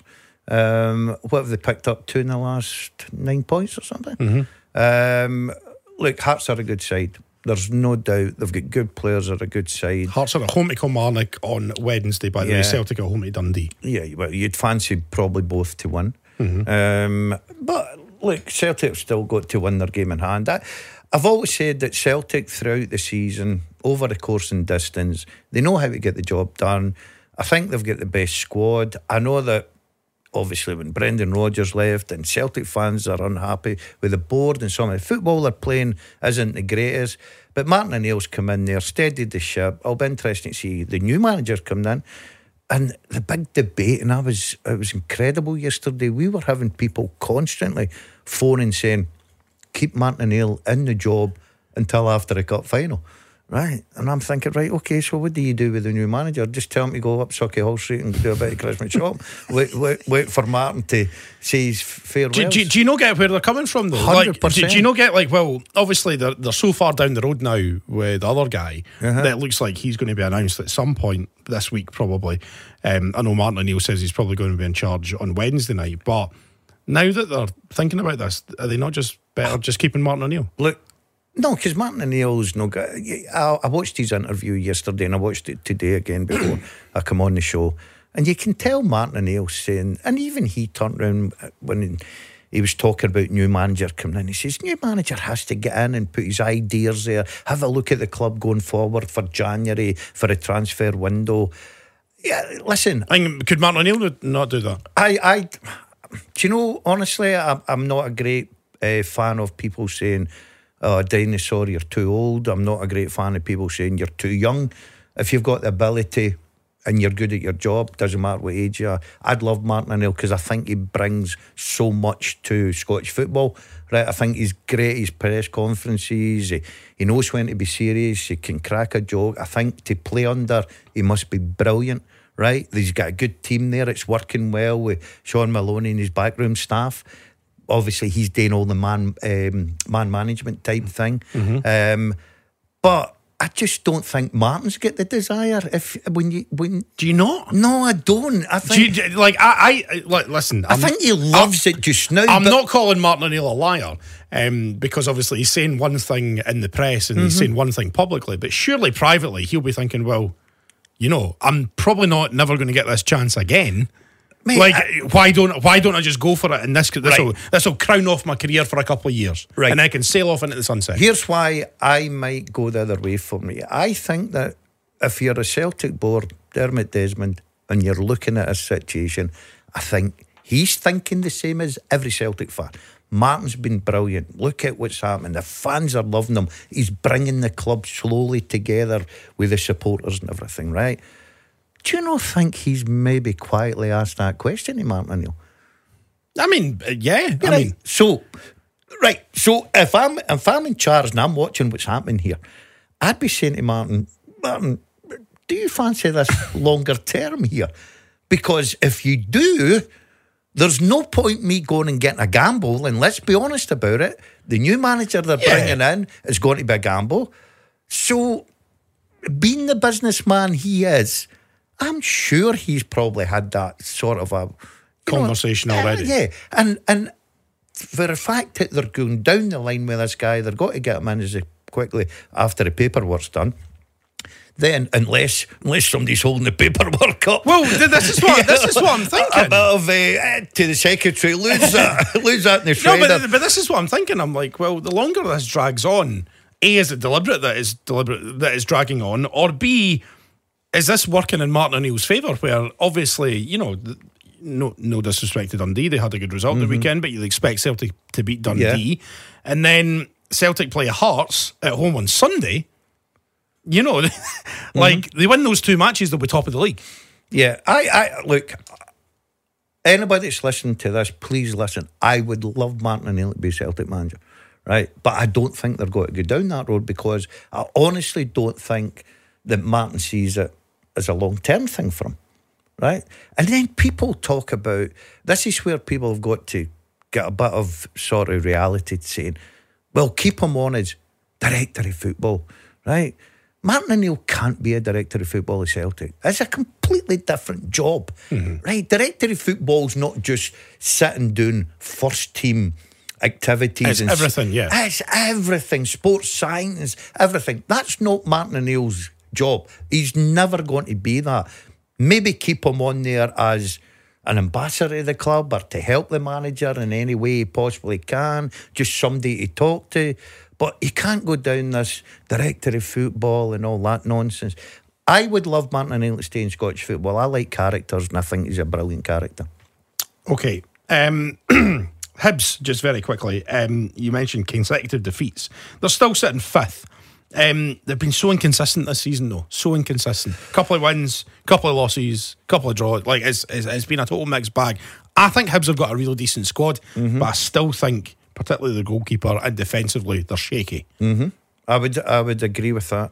Um, what have they picked up? Two in the last nine points or something? Mm-hmm. Um, look, Hearts are a good side. There's no doubt they've got good players. Are a good side. Hearts are at home to Kilmarnock on Wednesday, by the Yeah. way. Celtic are home to Dundee. Yeah, well, you'd fancy probably both to win. Mm-hmm. Um, but look, Celtic have still got to win their game in hand. I, I've always said that Celtic throughout the season, over the course and distance, they know how to get the job done. I think they've got the best squad. I know that obviously when Brendan Rodgers left and Celtic fans are unhappy with the board and some of the football they're playing isn't the greatest, but Martin O'Neill's come in there, steadied the ship. I'll be interested to see the new manager coming in. And the big debate, and I was it was incredible yesterday. We were having people constantly phoning saying, keep Martin O'Neill in the job until after the cup final. Right, and I'm thinking, right, okay, so what do you do with the new manager? Just tell him to go up Sucky Hall Street and do a bit of Christmas shop. Wait, wait, wait for Martin to say his farewells. Do, do, do you not get where they're coming from, though? one hundred Like, percent. do, do you not get, like, well, obviously they're, they're so far down the road now with the other guy Uh-huh. that it looks like he's going to be announced at some point this week, probably. Um, I know Martin O'Neill says he's probably going to be in charge on Wednesday night, but now that they're thinking about this, are they not just better just keeping Martin O'Neill? Look, no, because Martin O'Neill's no good. I, I watched his interview yesterday and I watched it today again before I come on the show. And you can tell Martin O'Neill saying, and even he turned around when he was talking about new manager coming in. He says, new manager has to get in and put his ideas there, have a look at the club going forward for January, for a transfer window. Yeah, listen. I mean, could Martin O'Neill not do that? I, I, do you know, honestly, I'm, I'm not a great uh, fan of people saying, oh, dinosaur, you're too old. I'm not a great fan of people saying you're too young. If you've got the ability and you're good at your job, doesn't matter what age you are. I'd love Martin O'Neill because I think he brings so much to Scottish football. Right, I think he's great at his press conferences. He, he knows when to be serious. He can crack a joke. I think to play under, he must be brilliant. Right, he's got a good team there. It's working well with Sean Maloney and his backroom staff. Obviously, he's doing all the man um, man management type thing. Mm-hmm. Um, but I just don't think Martin's got the desire. If when you when Do you not? no, I don't. I Do think you, like, I, I like, listen. I I'm, think he loves it just now. I'm but not calling Martin O'Neill a liar, um, because obviously he's saying one thing in the press and he's saying one thing publicly, but surely privately he'll be thinking, well, you know, I'm probably not never going to get this chance again. Mate, like, I- why don't why don't I just go for it? And this this will Right. this will crown off my career for a couple of years, Right. and I can sail off into the sunset. Here's why I might go the other way for me. I think that if you're a Celtic board, Dermot Desmond, and you're looking at a situation, I think he's thinking the same as every Celtic fan. Martin's been brilliant. Look at what's happening. The fans are loving him. He's bringing the club slowly together with the supporters and everything, right? Do you not think he's maybe quietly asked that question to Martin O'Neill? I mean, uh, yeah, I Right. mean, so, right. So if I'm if I'm in charge and I'm watching what's happening here, I'd be saying to Martin, Martin, do you fancy this longer term here? Because if you do, there's no point me going and getting a gamble. And let's be honest about it, the new manager they're Yeah. bringing in is going to be a gamble. So, being the businessman he is, I'm sure he's probably had that sort of a you know, Conversation uh, already. yeah, and and for the fact that they're going down the line with this guy, they've got to get him in as quickly after the paperwork's done. Then, unless unless somebody's holding the paperwork up. well, th- this is what this is what I'm A thinking. bit of uh, to the secretary, lose that, lose that in the No, shredder. but, but this is what I'm thinking. I'm like, well, the longer this drags on, A, is it deliberate that it's deliberate that it's dragging on, or B, is this working in Martin O'Neill's favour? Where obviously, you know, th- no no disrespect to Dundee, they had a good result the weekend, but you'd expect Celtic to beat Dundee, and then Celtic play Hearts at home on Sunday. You know, like they win those two matches, they'll be top of the league. Yeah, I, I look. Anybody that's listening to this, please listen. I would love Martin O'Neill to be Celtic manager, right? But I don't think they're going to go down that road because I honestly don't think that Martin sees it as a long term thing for him, right? And then people talk about this is where people have got to get a bit of sort of reality to saying, well, keep him on as director of football, right? Martin O'Neill can't be a director of football at Celtic. It's a completely different job, mm-hmm. right? Director of football's not just sitting doing first team activities. It's and everything, yeah. It's everything, sports science, everything. That's not Martin O'Neill's job. He's never going to be that. Maybe keep him on there as an ambassador of the club or to help the manager in any way he possibly can, just somebody to talk to. But he can't go down this director of football and all that nonsense. I would love Martin O'Neill to stay in Scottish football. I like characters and I think he's a brilliant character. Okay. Um, Hibs, just very quickly, um, you mentioned consecutive defeats. They're still sitting fifth. Um, they've been so inconsistent this season, though. So inconsistent. Couple of wins, couple of losses, couple of draws. Like it's, it's, it's been a total mixed bag. I think Hibs have got a really decent squad, mm-hmm. but I still think, particularly the goalkeeper and defensively, they're shaky. Mm-hmm. I would, I would agree with that.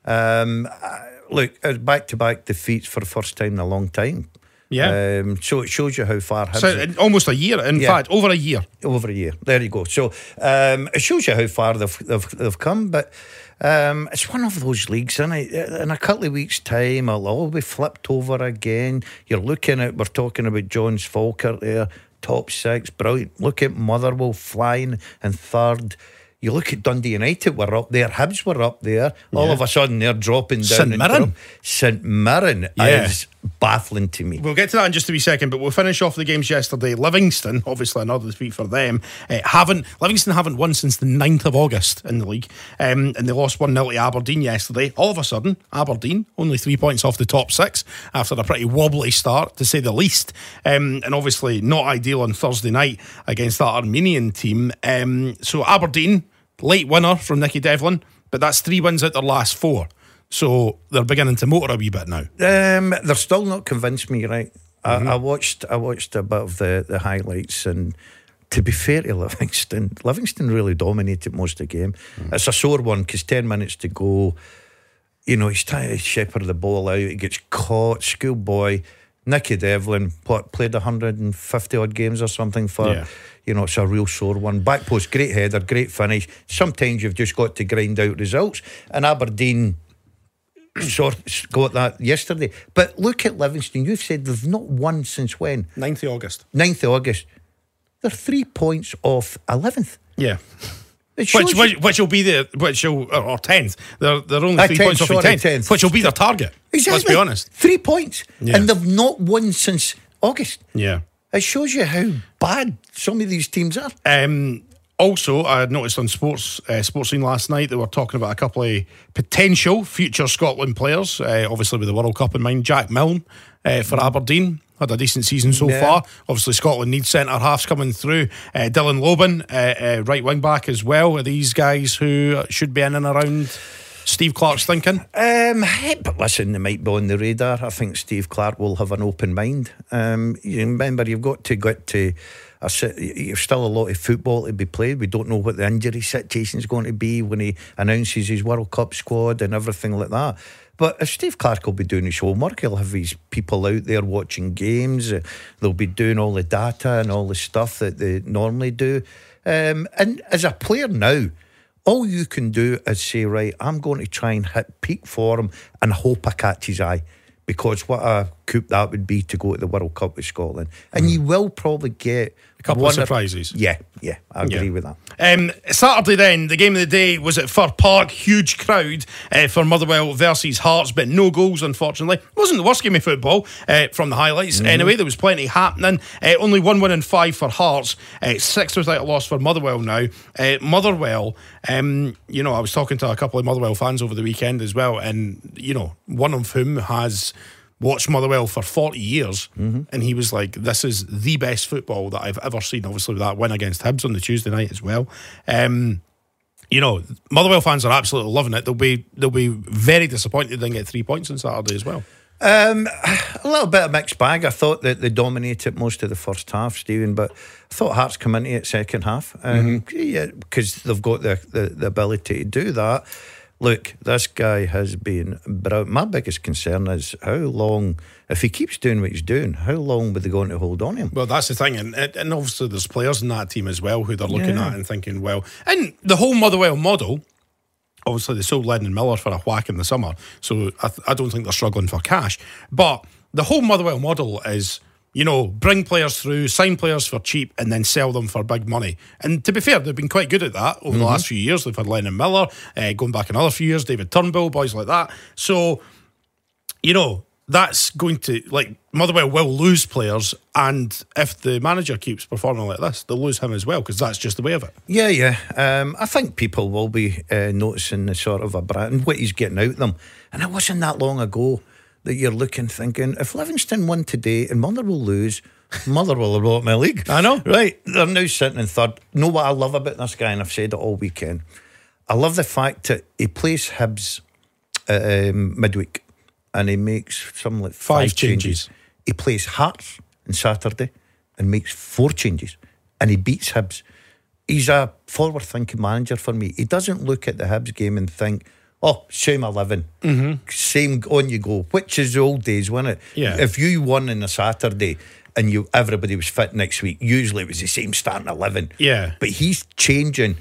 Um, look, back to back defeats for the first time in a long time. Yeah. Um, so it shows you how far Hibs... So, almost a year, in yeah. fact, over a year. Over a year. There you go. So um, it shows you how far they've they've, they've come, but um, it's one of those leagues, isn't it? In a couple of weeks' time, it'll all be flipped over again. You're looking at, we're talking about John's Falkirk there, top six, brilliant. Look at Motherwell flying in third. You look at Dundee United, were up there. Hibs were up there. Yeah. All of a sudden, they're dropping down. St Mirren. St Mirren yeah. is baffling to me. We'll get to that in just a wee second, but we'll finish off the games yesterday. Livingston, obviously another defeat for them. Uh, haven't Livingston haven't won since the ninth of August in the league, um, and they lost one nil to Aberdeen yesterday. All of a sudden, Aberdeen only three points off the top six after a pretty wobbly start, to say the least, um, and obviously not ideal on Thursday night against that Armenian team. Um, so Aberdeen, late winner from Nicky Devlin, but that's three wins out their last four. So they're beginning to motor a wee bit now. Um, they're still not convinced me, right? Mm-hmm. I, I watched I watched a bit of the, the highlights, and to be fair to Livingston, Livingston really dominated most of the game. Mm. It's a sore one because ten minutes to go, you know, he's trying to shepherd the ball out, he gets caught, schoolboy. Nicky Devlin what, played one hundred fifty odd games or something for, yeah. you know, it's a real sore one. Back post, great header, great finish. Sometimes you've just got to grind out results, and Aberdeen sort of got that yesterday. But look at Livingston, you've said they've not won since when? ninth of August. ninth of August. They're three points off eleventh. Yeah. Which, which which will be the which will or, or tenth. They're they're only three tenth, points off the tenth, tenth, which will be their target. Exactly. Let's be honest. Three points, yeah. and they've not won since August. Yeah, it shows you how bad some of these teams are. Um, also, I had noticed on Sports uh, Sports Scene last night they were talking about a couple of potential future Scotland players. Uh, obviously, with the World Cup in mind, Jack Milne uh, for Aberdeen. Had a decent season so yeah. far. Obviously, Scotland needs centre halves coming through. Uh, Dylan Loban, uh, uh, right wing back as well. Are these guys who should be in and around Steve Clarke's thinking? Um, but listen, they might be on the radar. I think Steve Clarke will have an open mind. Um, you remember, you've got to get to. A, there's still a lot of football to be played. We don't know what the injury situation is going to be when he announces his World Cup squad and everything like that. But if Steve Clarke will be doing his homework, he'll have his people out there watching games. They'll be doing all the data and all the stuff that they normally do. Um, and as a player now, all you can do is say, right, I'm going to try and hit peak form and hope I catch his eye. Because what a coup that would be to go to the World Cup with Scotland. And mm. you will probably get a couple of surprises. Or, yeah, yeah, I agree yeah. with that. Um, Saturday then, the game of the day was at Fir Park. Huge crowd uh, for Motherwell versus Hearts, but no goals, unfortunately. It wasn't the worst game of football uh, from the highlights. Mm-hmm. Anyway, there was plenty happening. Uh, only one win and five for Hearts. Uh, six without a loss for Motherwell now. Uh, Motherwell, um, you know, I was talking to a couple of Motherwell fans over the weekend as well, and, you know, one of whom has watched Motherwell for forty years, mm-hmm. and he was like, this is the best football that I've ever seen, obviously with that win against Hibs on the Tuesday night as well. Um, you know, Motherwell fans are absolutely loving it. They'll be they'll be very disappointed they didn't get three points on Saturday as well. Um, a little bit of mixed bag. I thought that they dominated most of the first half, Stephen, but I thought Hearts come into it second half, um, mm-hmm. yeah, because they've got the, the, the ability to do that. look, this guy has been brilliant. My biggest concern is how long, if he keeps doing what he's doing, how long were they going to hold on to him? Well, that's the thing, and and obviously there's players in that team as well who they're looking Yeah. at and thinking, well, and the whole Motherwell model. Obviously, they sold Lennon Miller for a whack in the summer, so I, th- I don't think they're struggling for cash. But the whole Motherwell model is, you know, bring players through, sign players for cheap, and then sell them for big money. And to be fair, they've been quite good at that over mm-hmm. the last few years. They've had Lennon Miller, uh, going back another few years, David Turnbull, boys like that. So, you know, that's going to, like, Motherwell will lose players, and if the manager keeps performing like this, they'll lose him as well, because that's just the way of it. Yeah, yeah. Um, I think people will be uh, noticing the sort of a brand and what he's getting out of them. And it wasn't that long ago that you're looking, thinking, if Livingston won today and Motherwell lose, Motherwell are out my league. I know. Right. They're now sitting in third. Know what I love about this guy, and I've said it all weekend? I love the fact that he plays Hibs uh, um, midweek, and he makes something like five, Five changes. changes. He plays Hearts on Saturday and makes four changes, and he beats Hibs. He's a forward-thinking manager for me. He doesn't look at the Hibs game and think, oh, same eleven, mm-hmm. same on you go, which is the old days, wasn't it? Yeah. If you won on a Saturday and you everybody was fit next week, usually it was the same starting eleven. Yeah. But he's changing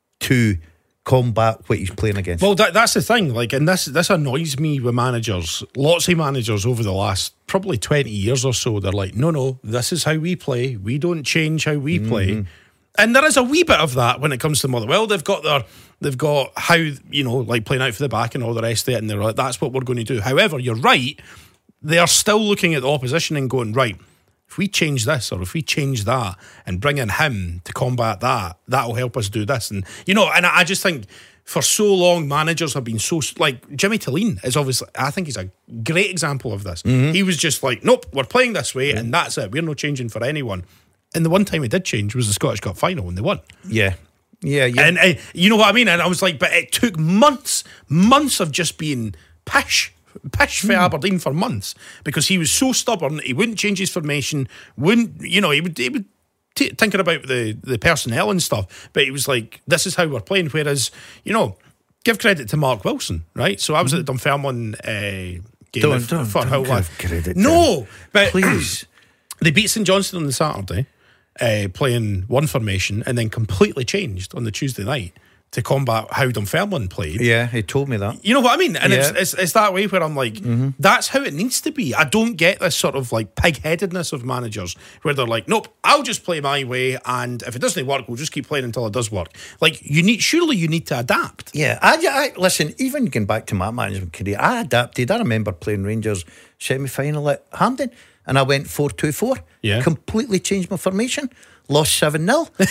to combat what he's playing against. Well, that, that's the thing. Like, and this this annoys me with managers. Lots of managers over the last probably twenty years or so, they're like, no, no, this is how we play. We don't change how we play. Mm-hmm. And there is a wee bit of that when it comes to Motherwell. They've got their, they've got how, you know, like playing out for the back and all the rest of it, and they're like, that's what we're going to do. However, you're right. They are still looking at the opposition and going, right, if we change this or if we change that and bring in him to combat that, that'll help us do this. And, you know, and I just think for so long, managers have been so, like, Jimmy Tillene is obviously, I think he's a great example of this. Mm-hmm. He was just like, nope, we're playing this way, mm-hmm. and that's it. We're not changing for anyone. And the one time he did change was the Scottish Cup final and they won. Yeah. Yeah, yeah. And uh, you know what I mean? And I was like, but it took months, months of just being pish. Pish for mm. Aberdeen for months because he was so stubborn. He wouldn't change his formation. Wouldn't, you know, he would, he would t- thinking about the, the personnel and stuff. But he was like, this is how we're playing. Whereas, you know, give credit to Mark Wilson, right? So I was mm. at the Dunfermline uh, game don't, don't, for don't how long? Credit no, but please. They beat St Johnstone on the Saturday, uh, playing one formation, and then completely changed on the Tuesday night to combat how Dunfermline played. Yeah, he told me that. You know what I mean? And yeah. it's, it's it's that way where I'm like, mm-hmm. that's how it needs to be. I don't get this sort of like pig-headedness of managers where they're like, nope, I'll just play my way, and if it doesn't work, we'll just keep playing until it does work. Like, you need, surely you need to adapt. Yeah, I, I listen, even going back to my management career, I adapted. I remember playing Rangers semi-final at Hampden, and I went four two four. Yeah. Completely changed my formation. Lost seven nil. Yeah.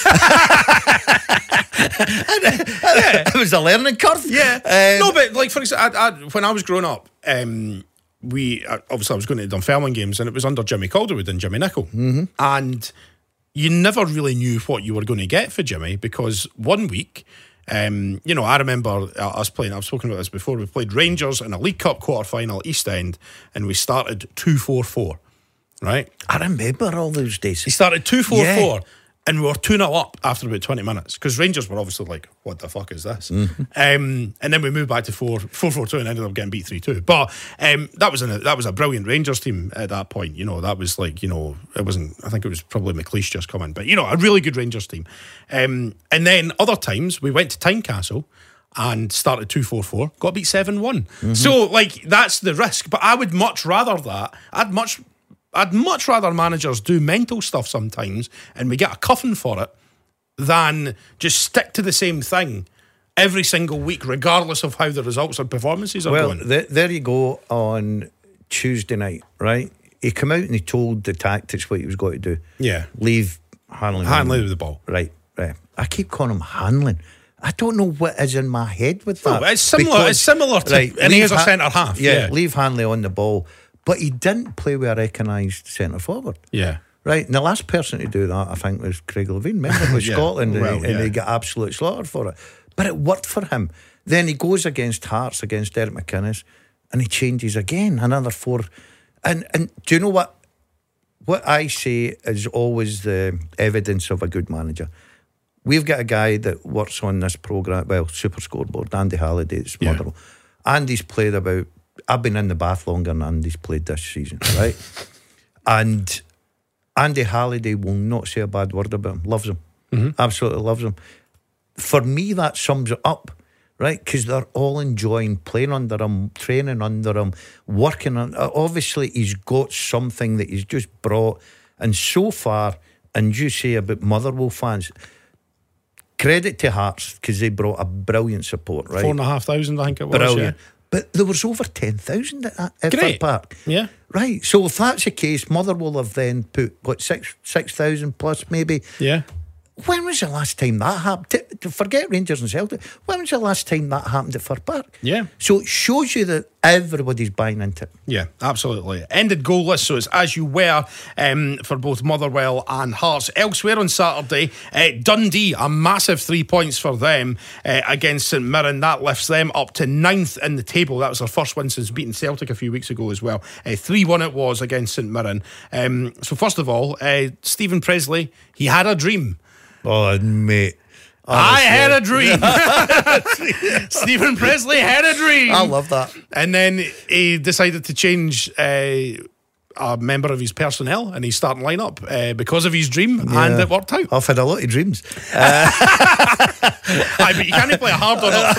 It was a learning curve. Yeah. Um, no, but like, for example, I, I, when I was growing up, um, we obviously I was going to Dunfermline games, and it was under Jimmy Calderwood and Jimmy Nicholl. Mm-hmm. And you never really knew what you were going to get for Jimmy, because one week, um, you know, I remember us playing, I've spoken about this before, we played Rangers in a League Cup quarter-final, East End, and we started two four four. Right? I remember all those days. He started two four four, yeah. and we were two nil up after about twenty minutes, because Rangers were obviously like, what the fuck is this? Mm-hmm. Um, and then we moved back to four four two and ended up getting beat three two. But um, that was a, that was a brilliant Rangers team at that point. You know, that was like, you know, it wasn't, I think it was probably McLeish just coming, but, you know, a really good Rangers team. Um, and then other times we went to Tynecastle and started two four four, got beat seven one. Mm-hmm. So, like, that's the risk. But I would much rather that. I'd much... I'd much rather managers do mental stuff sometimes and we get a cuffing for it than just stick to the same thing every single week, regardless of how the results or performances are well, going. Well, th- there you go on Tuesday night, right? He came out and he told the tactics what he was going to do. Yeah. Leave Hanlon. Hanlon with the ball. Right, right. I keep calling him Hanlon. I don't know what is in my head with that. No, it's similar. Because, it's similar to, right, and he is a ha- centre half. Yeah, Yeah, leave Hanley on the ball. But he didn't play with a recognised centre forward. Yeah. Right, and the last person to do that, I think, was Craig Levine. Remember, with yeah. Scotland, well, and, he, yeah. and he got absolute slaughtered for it. But it worked for him. Then he goes against Hearts, against Derek McInnes, and he changes again, another four. And and do you know what? What I say is always the evidence of a good manager. We've got a guy that works on this programme, well, Super Scoreboard, Andy Halliday, it's Yeah. Motherwell. Andy's played about, I've been in the bath longer than Andy's played this season, right? And Andy Halliday will not say a bad word about him. Loves him. Mm-hmm. Absolutely loves him. For me, that sums it up, right? Because they're all enjoying playing under him, training under him, working on. Obviously, he's got something that he's just brought. And so far, and you say about Motherwell fans, credit to Hearts because they brought a brilliant support, right? Four and a half thousand, I think it was. Brilliant. Yeah. But there was over ten thousand at that Efford Great. Park. Yeah. Right. So if that's the case, Motherwell have then put, what, six six thousand plus maybe? Yeah. When was the last time that happened? To, to forget Rangers and Celtic, when was the last time that happened at Fir Park? Yeah. So it shows you that everybody's buying into it. Yeah, absolutely. Ended goalless, so it's as you were um, for both Motherwell and Hearts. Elsewhere on Saturday, uh, Dundee, a massive three points for them uh, against St Mirren. That lifts them up to ninth in the table. That was their first win since beating Celtic a few weeks ago as well. Uh, three one it was against St Mirren. Um, so first of all, uh, Stephen Presley, he had a dream. Oh, mate. I had a dream. Stephen Presley had a dream. I love that. And then he decided to change uh, a member of his personnel and his starting lineup uh, because of his dream, and it worked out. I've had a lot of dreams. Aye, but you can't play a hard one up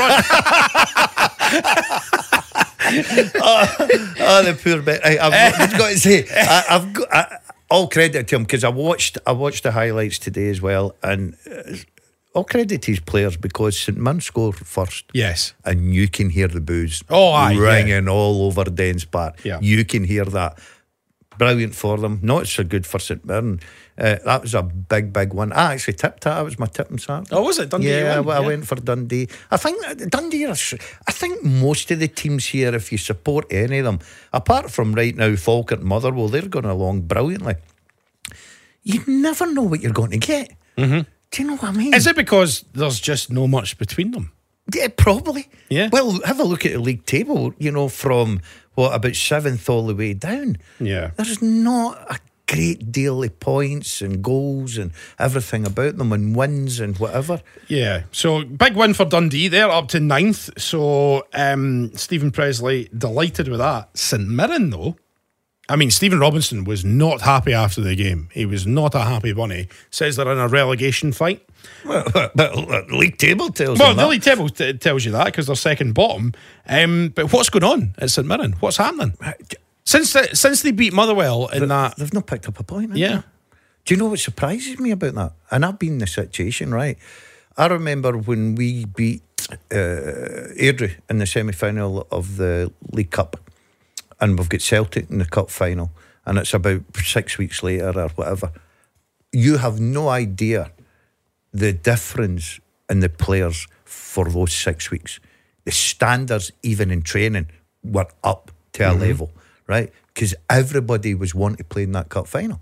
front. oh, oh, the poor bit. I, I've, I've got to say, I, I've got I, all credit to him because I watched, I watched the highlights today as well, and uh, all credit to his players because St Mirren scored first. Yes. And you can hear the boos Oh, aye, ringing all over Dens Park. Yeah. You can hear that. Brilliant for them. Not so good for St Mirren. Uh, that was a big, big one. I actually tipped that. That was my tip on Saturday. Oh, was it? Dundee Yeah, won? I, I Yeah. went for Dundee. I think that Dundee are, s- I think most of the teams here, if you support any of them, apart from right now Falkirk and Motherwell, they're going along brilliantly. You never know what you're going to get. Mm-hmm. Do you know what I mean? Is it because there's just no much between them? Yeah, probably. Yeah. Well, have a look at the league table, you know, from what, about seventh all the way down. Yeah. There's not a great deal of points and goals and everything about them and wins and whatever. Yeah, so big win for Dundee. They're up to ninth. So um, Stephen Presley, delighted with that. St Mirren, though, I mean, Stephen Robinson was not happy after the game. He was not a happy bunny. Says they're in a relegation fight. Well, but the league table tells Well, them the that. league table t- tells you that because they're second bottom. Um, but what's going on at St Mirren? What's happening? Since the, since they beat Motherwell in that... They've not picked up a point. have Yeah. they? Do you know what surprises me about that? And I've been in the situation, right? I remember when we beat uh, Airdrie in the semi-final of the League Cup, and we've got Celtic in the cup final, and it's about six weeks later or whatever. You have no idea the difference in the players for those six weeks. The standards, even in training, were up to a level, right? Because everybody was wanting to play in that cup final.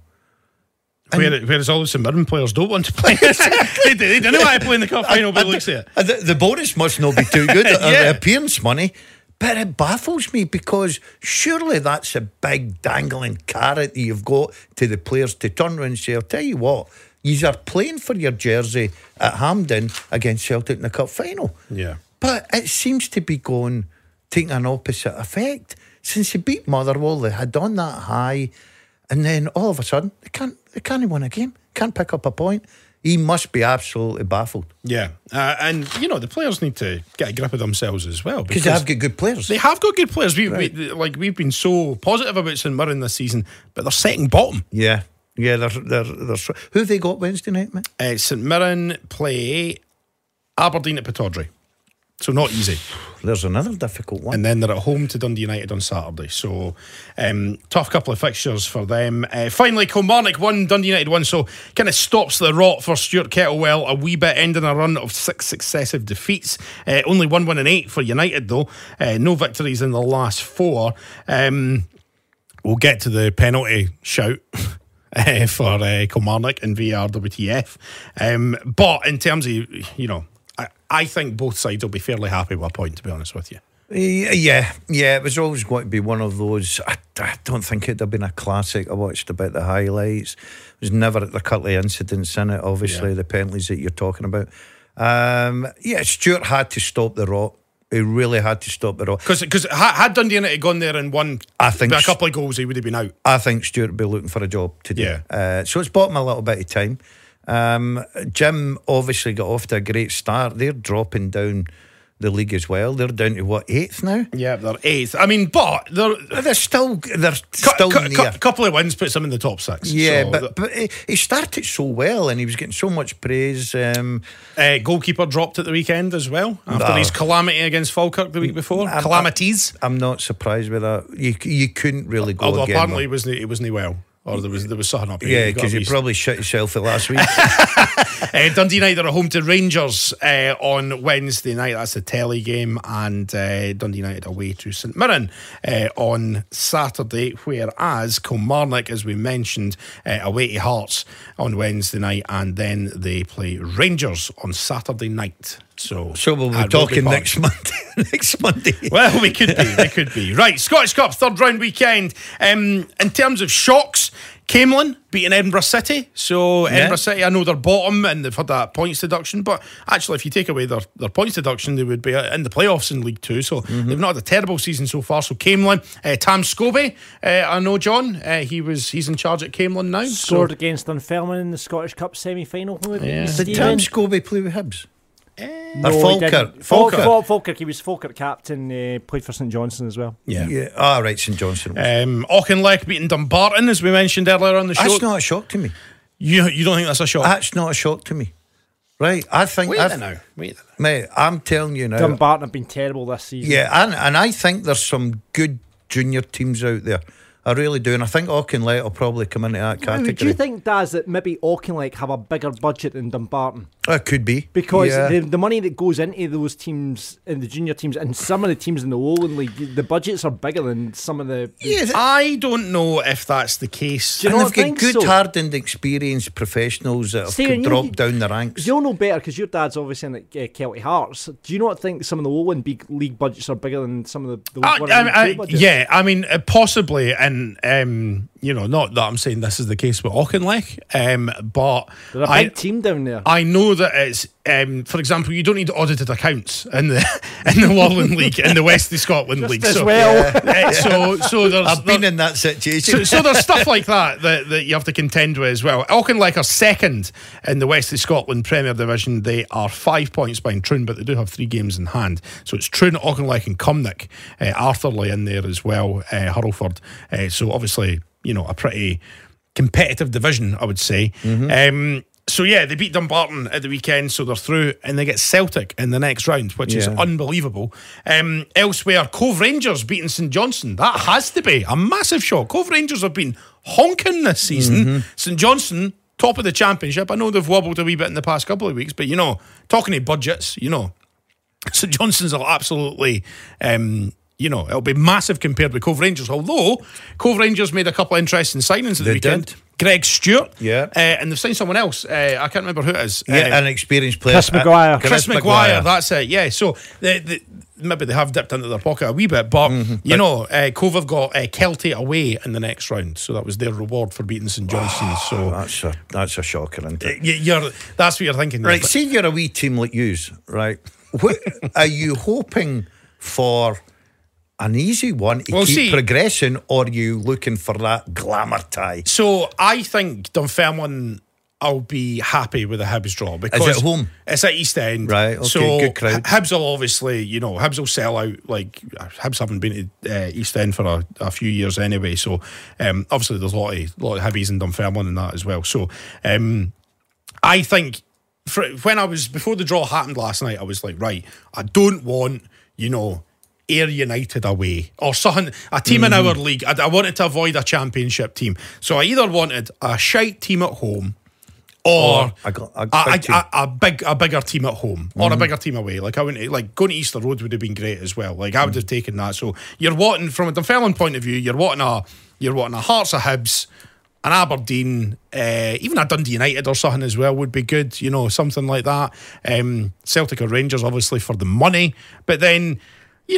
Where, whereas all the St Mirren players don't want to play. they, they don't know how to play in the cup final, but it looks at it. And the, the bonus must not be too good, or Yeah. the appearance money. But it baffles me because surely that's a big dangling carrot that you've got to the players to turn around and say, I'll tell you what, you are playing for your jersey at Hampden against Celtic in the cup final. Yeah. But it seems to be going, taking an opposite effect. Since they beat Motherwell, they had done that high, and then all of a sudden, they can't, they can't win a game, can't pick up a point. He must be absolutely baffled. Yeah. Uh, and, you know, the players need to get a grip of themselves as well. Because they have got good players. They have got good players. We, Right. we like we've been so positive about St Mirren this season, but they're second bottom. Yeah. Yeah, they're, they're, they're, who have they got Wednesday night, mate? Uh, St Mirren play Aberdeen at Pittodrie, so not easy. There's another difficult one. And then they're at home to Dundee United on Saturday. So um, tough couple of fixtures for them. Uh, finally, Kilmarnock won, Dundee United won. So kind of stops the rot for Stuart Kettlewell a wee bit, ending a run of six successive defeats. Uh, only one win and eight for United though. Uh, no victories in the last four. Um, we'll get to the penalty shout. Uh, for uh, Kilmarnock and V A R W T F. Um, but in terms of, you know, I, I think both sides will be fairly happy with a point, to be honest with you. Yeah, yeah, it was always going to be one of those. I, I don't think it'd have been a classic. I watched about the highlights. It was never a couple of incidents in it, obviously, Yeah. the penalties that you're talking about. Um, yeah, Stuart had to stop the rot. He really had to stop the rot. Because had Dundee United gone there and won I think by a couple of goals, he would have been out. I think Stuart would be looking for a job to do. Yeah. Uh, so it's bought him a little bit of time. Um, Jim obviously got off to a great start. They're dropping down the league as well. They're down to what, eighth now? Yeah, they're eighth. I mean, but they're They're still they're cu- still cu- near. cu- couple of wins puts them in the top six. Yeah, So but but he, he started so well and he was getting so much praise. Um, Uh, goalkeeper dropped at the weekend as well after No. his calamity against Falkirk the week before. I'm- Calamities. I'm not surprised with that. You you couldn't really go Although again. apparently he wasn't he wasn't well, or there was there was something up. yeah, He got because you his- probably shut yourself at last week. Uh, Dundee United are home to Rangers uh, on Wednesday night. That's the telly game. And uh, Dundee United away to St Mirren uh, on Saturday. Whereas Kilmarnock, as we mentioned, uh, away to Hearts on Wednesday night. And then they play Rangers on Saturday night. So, So we'll be at Rugby talking Park. next Monday. next Monday. Well, we could be. We could be. Right, Scottish Cup, third round weekend. Um, in terms of shocks, Camelin beating Edinburgh City. So Edinburgh City, I know they're bottom and they've had that points deduction, but actually if you take away their, their points deduction, they would be in the playoffs in League Two. So Mm-hmm. they've not had a terrible season so far. So Camelin, uh, Tam Scobie, uh, I know John, uh, he was he's in charge at Camelin now. Scored So, against Dunfermline in the Scottish Cup semi-final. Who would Yeah. be Did Tam Stephen? Scobie play with Hibs? No, or he Falkirk? didn't. Falkirk. Fal- Fal- Falkirk. He was Falkirk captain. Uh, played for St Johnstone as well. yeah. Yeah. Ah, right, St Johnstone. Um, Auchinleck beating Dumbarton, as we mentioned earlier on the show. That's not a shock to me. You you don't think that's a shock? That's not a shock to me. Right, I think. Wait I a th- now. Wait a now. Mate, I'm telling you now. Dumbarton have been terrible this season. Yeah, and, and I think there's some good junior teams out there. I really do, and I think Auchinleck will probably come into that I category. mean, do you think, Daz, that maybe Auchinleck have a bigger budget than Dumbarton? It could be. Because yeah. the, the money that goes into those teams, in the junior teams, and some of the teams in the Lowland League, the budgets are bigger than some of the. the Yeah, th- I don't know if that's the case. Do you and not they've got think good, so? hardened, experienced professionals that have Stephen, you- dropped you- down the ranks. You'll know better because your dad's obviously in like, uh, Celtic Hearts. Do you not think some of the Lowland big league budgets are bigger than some of the, the I, one I, in League I, Two budgets? yeah, I mean, uh, possibly, and um, you know, not that I'm saying this is the case with Auchinleck, um, but They're a big I, team down there. I know that it's, um, for example, you don't need audited accounts in the in the Lowland League, in the West of Scotland Just League. as so, well. uh, so, so there's I've been there- in that situation. So, so there's stuff like that, that that you have to contend with as well. Auchinleck are second in the West of Scotland Premier Division. They are five points behind Troon, but they do have three games in hand. So it's Troon, Auchinleck and Cumnock. Uh, Arthurlie in there as well, uh, Hurlford. Uh, so obviously, you know, a pretty competitive division, I would say. Um, so yeah, they beat Dumbarton at the weekend, so they're through, and they get Celtic in the next round, which is Yeah. unbelievable. Um, elsewhere, Cove Rangers beating St Johnstone. That has to be a massive shock. Cove Rangers have been honking this season. St Johnstone, top of the championship. I know they've wobbled a wee bit in the past couple of weeks, but you know, talking to budgets, you know, St Johnstone's are absolutely, um, you know, it'll be massive compared with Cove Rangers. Although Cove Rangers made a couple of interesting signings at the They weekend. did. Greg Stewart, Yeah. uh, and they've signed someone else. Uh, I can't remember who it is. yeah, Uh, an experienced player. Chris Maguire. Uh, Chris Maguire, that's it. Yeah, so the, the, maybe they have dipped into their pocket a wee bit, but you know, uh, Cove have got uh, Kelty away in the next round, so that was their reward for beating St Johnstone. So That's a that's a shocker, isn't it? y- you're that's what you're thinking, Right, But see, you're a wee team like yous, right? What, are you hoping for an easy one to Well, keep see- progressing, or are you looking for that glamour tie? So I think Dunfermline, I'll be happy with a Hibs draw because Is it home? It's at East End, Right, okay, so good crowd. H- Hibs will obviously, you know, Hibs will sell out. Like Hibs haven't been to uh, East End for a, a few years anyway, so um, obviously there's a lot of lot of Hibbies in Dunfermline and that as well. So um, I think for, when I was before the draw happened last night, I was like, right, I don't want, you know, Ayr United away or something, a team in our league. I, I wanted to avoid a championship team, so I either wanted a shite team at home or Or a gl- a a, big team. a, a big a bigger team at home or a bigger team away. Like I wouldn't like going to Easter Road would have been great as well. Like I would have taken that. So you're wanting from a Dunfermline point of view, you're wanting a you're wanting a Hearts, a Hibs, an Aberdeen, uh, even a Dundee United or something as well would be good. You know, something like that. Um, Celtic or Rangers, obviously for the money, but then you know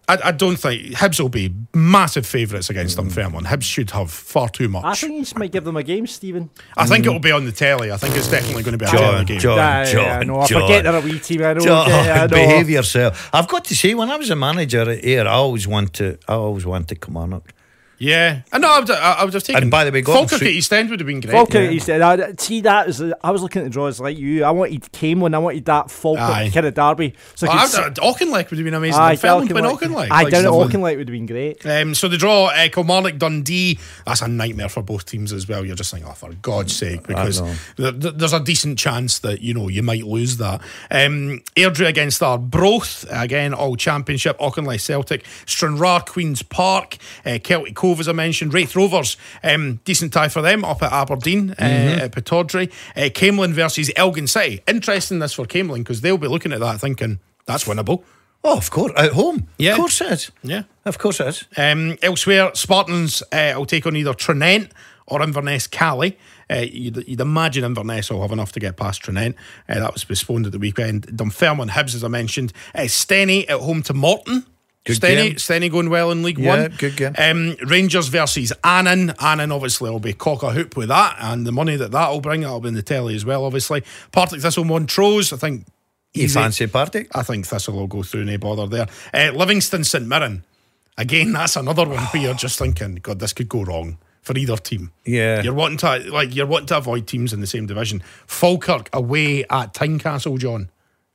I, I don't think Hibs will be massive favourites against Dunfermline. Hibs should have far too much. I think you might give them a game, Stephen. I think it'll be on the telly. I think it's definitely going to be a John, telly game. John, Yeah, John, yeah, I know. I John. forget they're a wee team. I know. John, yeah, I know. behave yourself. I've got to say, when I was a manager here, I always want to. I always want to come on up. Yeah, I know. I would, I, I would have taken. And by the way, Gordon Falkirk Street- at East End would have been great. Falkirk yeah. East End. I, see, that is. I was looking at the draws like you. I wanted Camelin. I wanted that Falkirk Aye. kind of derby. So Oh, I I could would, uh, Auchinleck would have been amazing. Aye, Dunfermline playing Auchinleck. Auchinleck. Aye, like down at stuff like- Auchinleck would have been great. Um, so the draw, uh, Kilmarnock, Dundee, that's a nightmare for both teams as well. You're just thinking, oh, for God's sake, because know. th- th- there's a decent chance that, you know, you might lose that. Um, Airdrie against Arbroath, again, all championship, Auchinleck Celtic, Stranraer, Queen's Park, uh, Celtic Cove, as I mentioned, Wraith Rovers, um, decent tie for them up at Aberdeen, uh, Mm-hmm. at Pittodrie, uh, Camelin versus Elgin City. Interesting this for Camelin, because they'll be looking at that thinking, that's winnable. Oh, of course, at home. Yeah. Of course it is. Yeah. Of course it is. Um, elsewhere, Spartans uh, will take on either Trinent or Inverness Cali. Uh, you'd, you'd imagine Inverness will have enough to get past Trinent. Uh, that was postponed at the weekend. Dunfermline Hibs, as I mentioned. Uh, Steny at home to Morton. Good Steny, game. Steny going well in League Yeah, One. good game. Um, Rangers versus Annan. Annan obviously will be cock a hoop with that, and the money that that will bring, that'll be in the telly as well, obviously. Partick Thistle Montrose, I think. You easy. fancy Partick? I think Thistle will go through, no bother there. Uh, Livingston St Mirren. Again, that's another one where you're just thinking, God, this could go wrong for either team. Yeah. You're wanting to like you're wanting to avoid teams in the same division. Falkirk away at Tynecastle, John.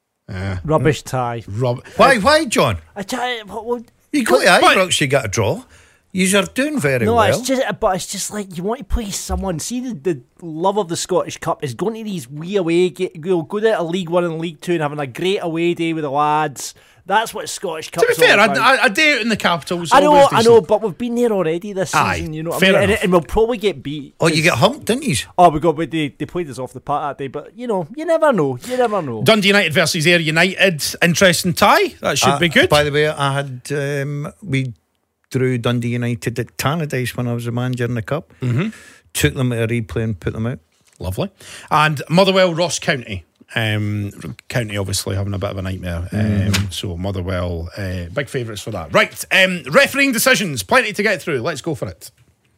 Rubbish tie. Rob Why, why, John? I try. What, what, You go to But- Ibrox, you got a draw. You are doing very no, well. it's just, but it's just like you want to play someone. See, the, the love of the Scottish Cup is going to these wee away. Get, go go to a League One and League Two and having a great away day with the lads. That's what Scottish Cup. to be fair, a, a, a day out in the capital is I know, always I decent. know, but we've been there already this Aye, season. You know, what fair I mean? and, enough. and we'll probably get beat. Oh, you get humped, didn't you? Oh, we got. But they they played us off the park that day. But you know, you never know. You never know. Dundee United versus Ayr United. Interesting tie. That should Uh, be good. By the way, I had um, we drew Dundee United at Tannadice when I was a manager in the Cup. Mm-hmm. Took them at a replay and put them out. Lovely. And Motherwell Ross County. Um, County obviously having a bit of a nightmare. Um, so Motherwell, uh, big favourites for that. Right. Um, refereeing decisions. Plenty to get through. Let's go for it.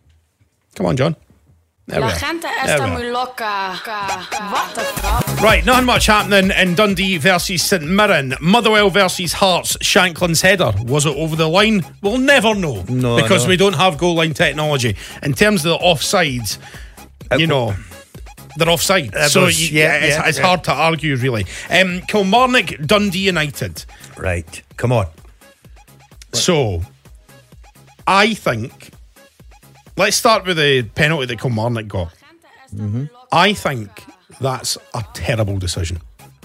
Come on, John. There we La are. gente There está we muy are. loca. What the fuck? Right, not much happening in Dundee versus St Mirren. Motherwell versus Hearts. Shanklin's header. Was it over the line? We'll never know. No, Because no. we don't have goal line technology. In terms of the offsides, you know, they're offside. It so was- you, yeah, it's, yeah, it's yeah. hard to argue, really. Um, Kilmarnock, Dundee United. Right, come on. So, I think, let's start with the penalty that Kilmarnock got. I think that's a terrible decision.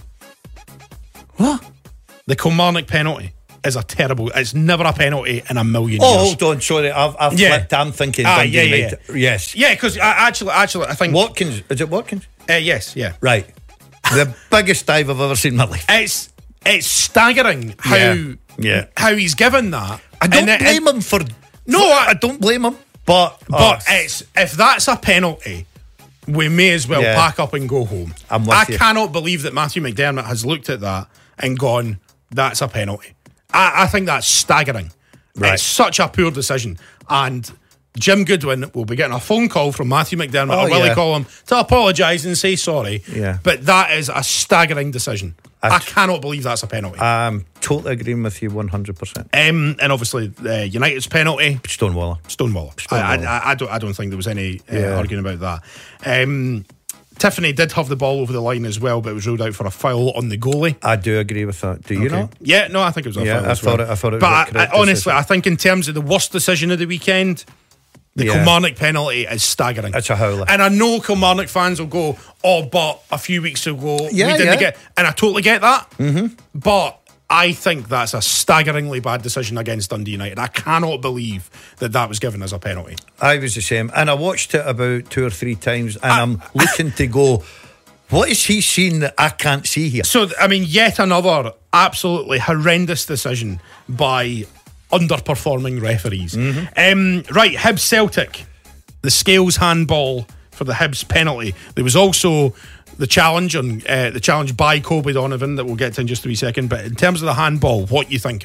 What? The Kilmarnock penalty is a terrible. It's never a penalty in a million Oh, years. hold on, sorry, I've, I've Yeah. flipped. I'm thinking Ah, Dundee yeah, yeah, United. Yes. Yeah, because actually, actually, I think Watkins, is it Watkins? Uh, yes, yeah. Right. The biggest dive I've ever seen in my life. It's it's staggering how Yeah, yeah. how he's given that. I don't And it- blame him for. No, for- I- I don't blame him. But, But oh, it's if that's a penalty, we may as well Yeah. pack up and go home. I'm with I you. cannot believe that Matthew McDermott has looked at that and gone, that's a penalty. I, I think that's staggering. Right. It's such a poor decision. And Jim Goodwin will be getting a phone call from Matthew McDermott, Oh, or will yeah. he call him, to apologise and say sorry. Yeah. But that is a staggering decision. I, I- cannot believe that's a penalty. I'm totally agreeing with you one hundred percent. um, and obviously, uh, United's penalty. Stonewaller. Stonewaller. I, Stonewaller. I, I don't. I don't think there was any uh, Yeah. arguing about that. Um, Tiffany did have the ball over the line as well, but it was ruled out for a foul on the goalie. I do agree with that. Do you Okay. know? Yeah, no, I think it was a Yeah, foul. I as thought well. it- I thought it was But a I, correct I, honestly, decision. I think in terms of the worst decision of the weekend, the Yeah. Kilmarnock penalty is staggering. It's a howler. And I know Kilmarnock fans will go, "Oh, but a few weeks ago Yeah, we didn't yeah. get," and I totally get that. Mm-hmm. But I think that's a staggeringly bad decision against Dundee United. I cannot believe that that was given as a penalty. I was the same. And I watched it about two or three times and I'm looking to go, what is he seeing that I can't see here? So, I mean, yet another absolutely horrendous decision by underperforming referees. Um, right, Hibs Celtic, the Scales handball for the Hibs penalty. There was also the challenge on uh, the challenge by Kobe Donovan that we'll get to in just a wee second. But in terms of the handball, what are you thinking?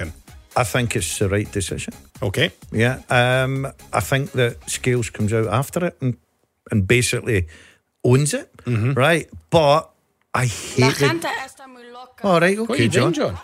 I think it's the right decision. Okay. Yeah. Um, I think that Scales comes out after it and, and basically owns it, Mm-hmm. right? But I La hate it. gente está muy loca. All right, What are okay, you John. doing, John?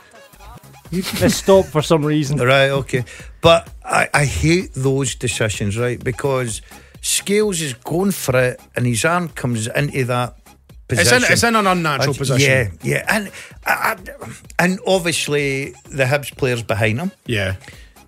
Let's stop for some reason. Right, okay. But I, I hate those decisions, right? Because Scales is going for it and his arm comes into that It's position. in, it's in an unnatural And- position. Yeah, yeah. And, I, I, and obviously the Hibs players behind him. Yeah.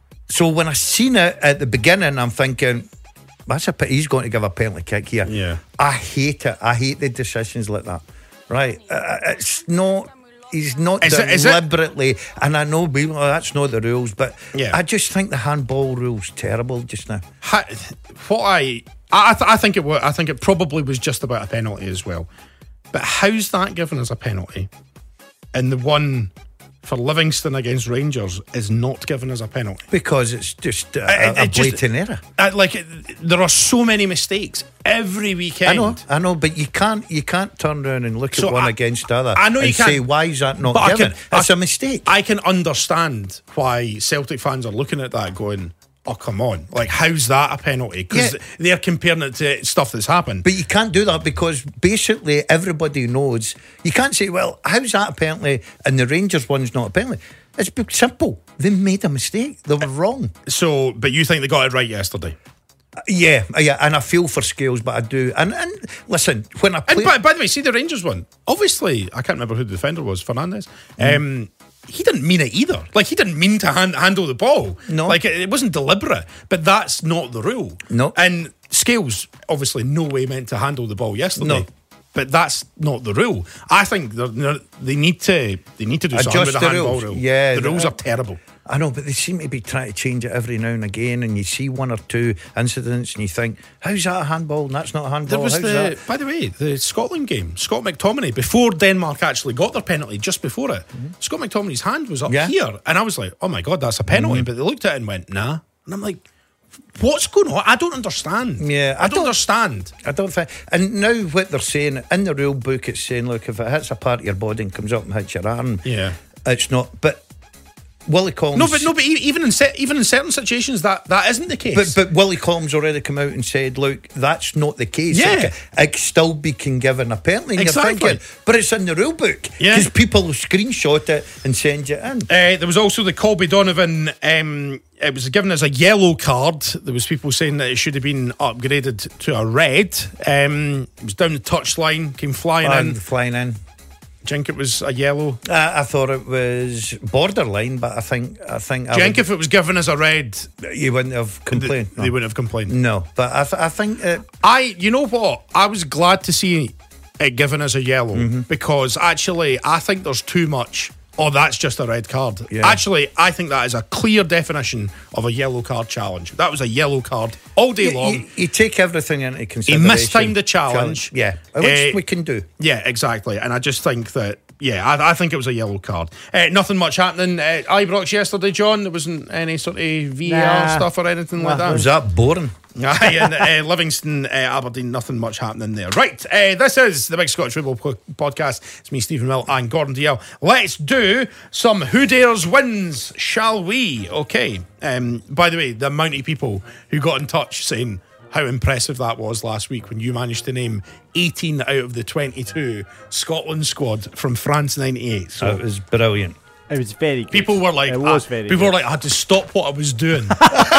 So when I seen it at the beginning, I'm thinking, that's a pity, he's going to give a penalty kick here. Yeah. I hate it. I hate the decisions like that. Right? Uh, it's not. He's not Is it- is it- deliberately, and I know people, oh, that's not the rules, but Yeah. I just think the handball rule's terrible just now. Ha- what I I, th- I think it wa- I think it probably was just about a penalty as well. But how's that given as a penalty? And the one for Livingston against Rangers is not given as a penalty. Because it's just a, It- a it just- blatant error. Uh, like it, there are so many mistakes every weekend. I know, I know, but you can't you can't turn around and look So at one I- against the other I know you and can't, say, why is that not but I given? can- It's I- a mistake. I can understand why Celtic fans are looking at that going, oh, come on. Like, how's that a penalty? Because Yeah. they're comparing it to stuff that's happened. But you can't do that because basically everybody knows. You can't say, well, how's that a penalty and the Rangers one's not a penalty? It's b- simple. They made a mistake. They were wrong. So, but you think they got it right yesterday? Yeah, yeah, and I feel for Scales, but I do. And and listen, when I play, And by, by the way, see the Rangers one. Obviously, I can't remember who the defender was. Fernandez. Mm. Um, he didn't mean it either. Like he didn't mean to hand, handle the ball. No. like it, it wasn't deliberate. But that's not the rule. No. And Scales obviously no way meant to handle the ball yesterday. No. But that's not the rule. I think they're- they're- they need to they need to do something with Adjust the the handball rules. rule. Yeah, the rules the- are terrible. I know, but they seem to be trying to change it every now and again. And you see one or two incidents, and you think, how's that a handball? And that's not a handball. There was How's the, that? by the way, the Scotland game. Scott McTominay, before Denmark actually got their penalty, just before it, Scott McTominay's hand was up Yeah. here, and I was like, "Oh my god, that's a penalty!" But they looked at it and went, "Nah," and I'm like, "What's going on? I don't understand." Yeah, I, I don't, don't- understand. I don't think. And now what they're saying in the rule book, it's saying, look, if it hits a part of your body and comes up and hits your arm, Yeah. it's not. But Willie Collins. No, but no, but e- even in se- even in certain situations, that that isn't the case. But, but Willie Collins already come out and said, look, that's not the case. Yeah. It, ca- it still be can given a penalty. And Exactly. You're thinking, but it's in the rule book. Yeah. Because people will screenshot it and send it in. Uh, there was also the Colby Donovan. Um, it was given as a yellow card. There was people saying that it should have been upgraded to a red. Um, it was down the touchline, came flying And in. flying in. Do you think it was a yellow? I, I thought it was borderline, but I think I think Do you think if it was given as a red, you wouldn't have complained. they, they wouldn't have complained? No, but I, th- I think it, I, you know what? I was glad to see it given as a yellow Mm-hmm. because actually, I think there's too much. Oh, that's just a red card. Yeah. Actually, I think that is a clear definition of a yellow card challenge. That was a yellow card all day you, long. you, you take everything into He consideration. mistimed the challenge. Yeah, which Eh, we can do. Yeah, exactly. And I just think that, yeah, I, I think it was a yellow card. Uh, nothing much happening. Uh, Ibrox yesterday, John. There wasn't any sort of V A R Nah. stuff or anything like that. Was that boring? Aye, and uh, Livingston, uh, Aberdeen, nothing much happening there. Right, uh, this is the Big Scottish Football po- Podcast. It's me, Stephen Mill, and Gordon D L. Let's do some Who Dares wins, shall we? Okay. Um, by the way, the amount of people who got in touch saying how impressive that was last week when you managed to name eighteen out of the twenty-two Scotland squad from France ninety-eight. So It was brilliant. It was very good. people were like, it was ah, very people good. were like, I had to stop what I was doing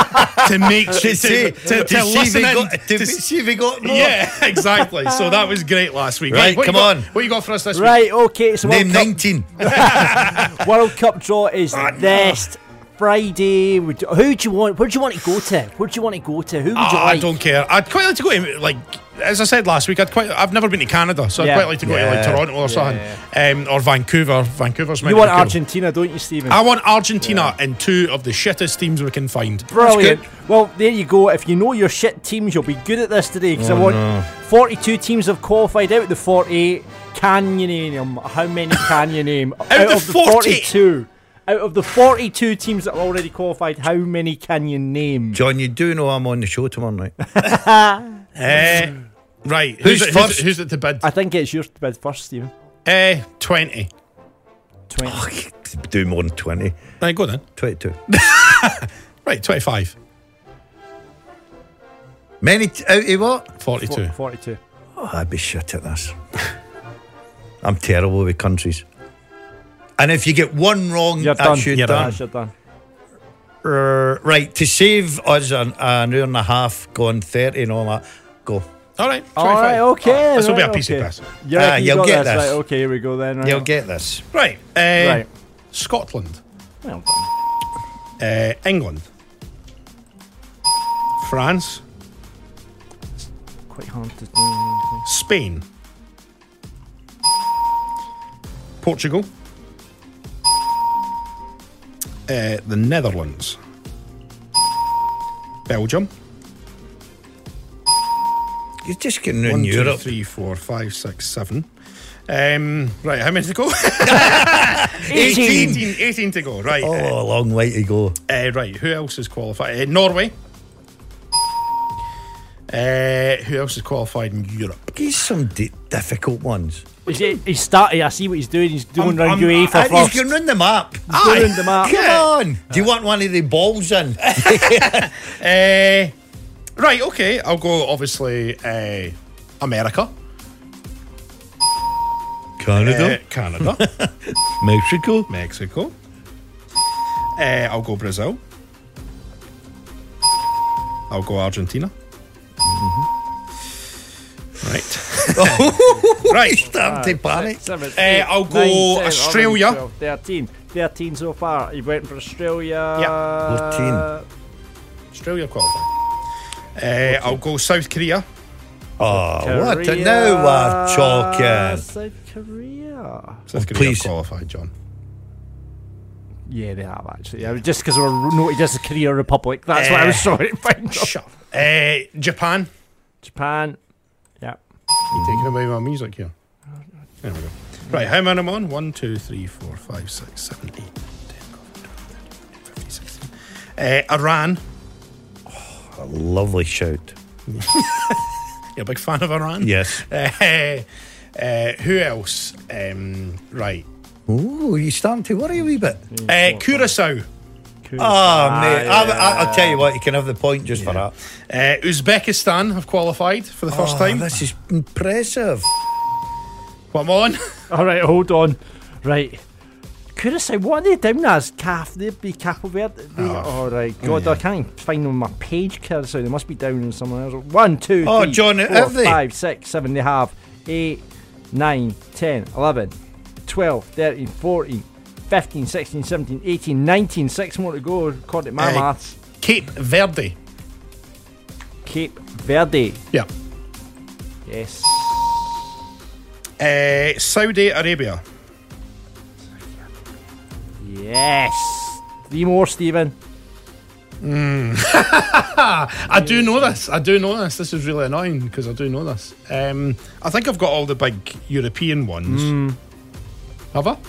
to make sure to, see- to, to, to see if listen we in. got- to to see if we got more. Yeah, exactly. So that was great last week. Right, what come you got, on. What you got for us this Right, okay, so Name World Cup, nineteen. World Cup draw is next Friday. Would- Who do you want? Where do you want to go to? Where do you want to go to? Who would week? you Ah, like? I don't care. I'd quite like to go to, like, as I said last week, I'd quite. I've never been to Canada, so Yeah. I'd quite like to go to like Yeah. Toronto or something, um, or Vancouver. Vancouver's might You be want cool. Argentina, don't you, Stephen? I want Argentina in two of the shittest teams we can find. Brilliant. That's good. Well, there you go. If you know your shit teams, you'll be good at this today because I want forty-two teams have qualified out of the forty-eight. Can you name them? How many can you name? Out of the forty? forty-two. Out of the forty-two teams that are already qualified, how many can you name? John, you do know I'm on the show tomorrow night. Uh, right. Who's it- first? Who's it to bid? I think it's yours to bid first, Stephen. Uh, twenty. twenty. Do more than twenty. Right, go then. twenty-two. Right, twenty-five. Many t- out of what? forty-two. forty-two. Oh, I'd be shit at this. I'm terrible with countries. And if you get one wrong, You're that's done. you You're done. That's you're done. Uh, right, to save us an, an hour and a half going thirty and all that, go. All right, twenty-five. All right, okay. This will be right, a piece okay. of piss. Yeah, Ah, you you'll got get this. this. Right, okay, here we go then. Right. You'll get this. Right, uh, Right. Scotland, Well done. uh, England, France, Quite hard to do. Spain, Portugal, uh, the Netherlands, Belgium. You're just getting around One, two, Europe. three, four, five, six, seven. Um, right, how many to go? eighteen. eighteen, eighteen to go. Right, Oh, uh, a long way to go. uh, right. Who else is qualified? Uh, Norway. Uh, who else is qualified in Europe? He's some di- difficult ones. He's, he's starting. I see what he's doing. He's doing I'm- round I'm- UEFA And he's first. going round the map. He's going round the map. Come on. Do you want one of the balls in? Uh, right, okay. I'll go, obviously, uh, America. Canada. Uh, Canada. Mexico. Mexico. Uh, I'll go Brazil. I'll go Argentina. Right. Right. Starting to panic. Seven, Uh, eight, I'll go nine, ten, Australia. eleven, twelve, thirteen. thirteen so far. He went for Australia. Yeah. Australia qualified. Uh, I'll go South Korea. Oh, what? Korea. Now we're talking. South Korea. South Korea please. qualified, John. Yeah, they have actually. Yeah, just because we're noted as a Korea Republic. That's what I was Uh, trying to find out. Shut up. Uh, Japan. Japan. Yeah. You taking away my music here? There we go. Right, how many am I on? one, two, three, four, five, six, seven, eight, ten, eleven, twelve, thirteen, fourteen, fifteen, sixteen. Uh, Iran. A lovely shout. You're a big fan of Iran? Yes. Uh, uh, who else? Um, right. Oh, you starting to worry a wee bit. Uh, Curacao. Oh, mate. I, I, I'll tell you what, you can have the point just for that. Uh, Uzbekistan have qualified for the first Oh, time. this is impressive. What am I on? All right, hold on. Right. Curacao, what are they down as? Calf, they'd be Capo Verde. They, Oh. oh, right. God, I can't even find them on my page, Curacao. They must be down in somewhere else. One, two, Oh, three, John, four, have they? five, six, seven. They have eight, nine, ten, eleven, twelve, thirteen, fourteen, fifteen, sixteen, seventeen, eighteen, nineteen. Six more to go, according to my Uh, maths. Cape Verde. Cape Verde. Yeah. Yes. Uh, Saudi Arabia. Yes. Three more, Stephen. I do know this. I do know this. This is really annoying because I do know this. Um, I think I've got all the big European ones. Have I?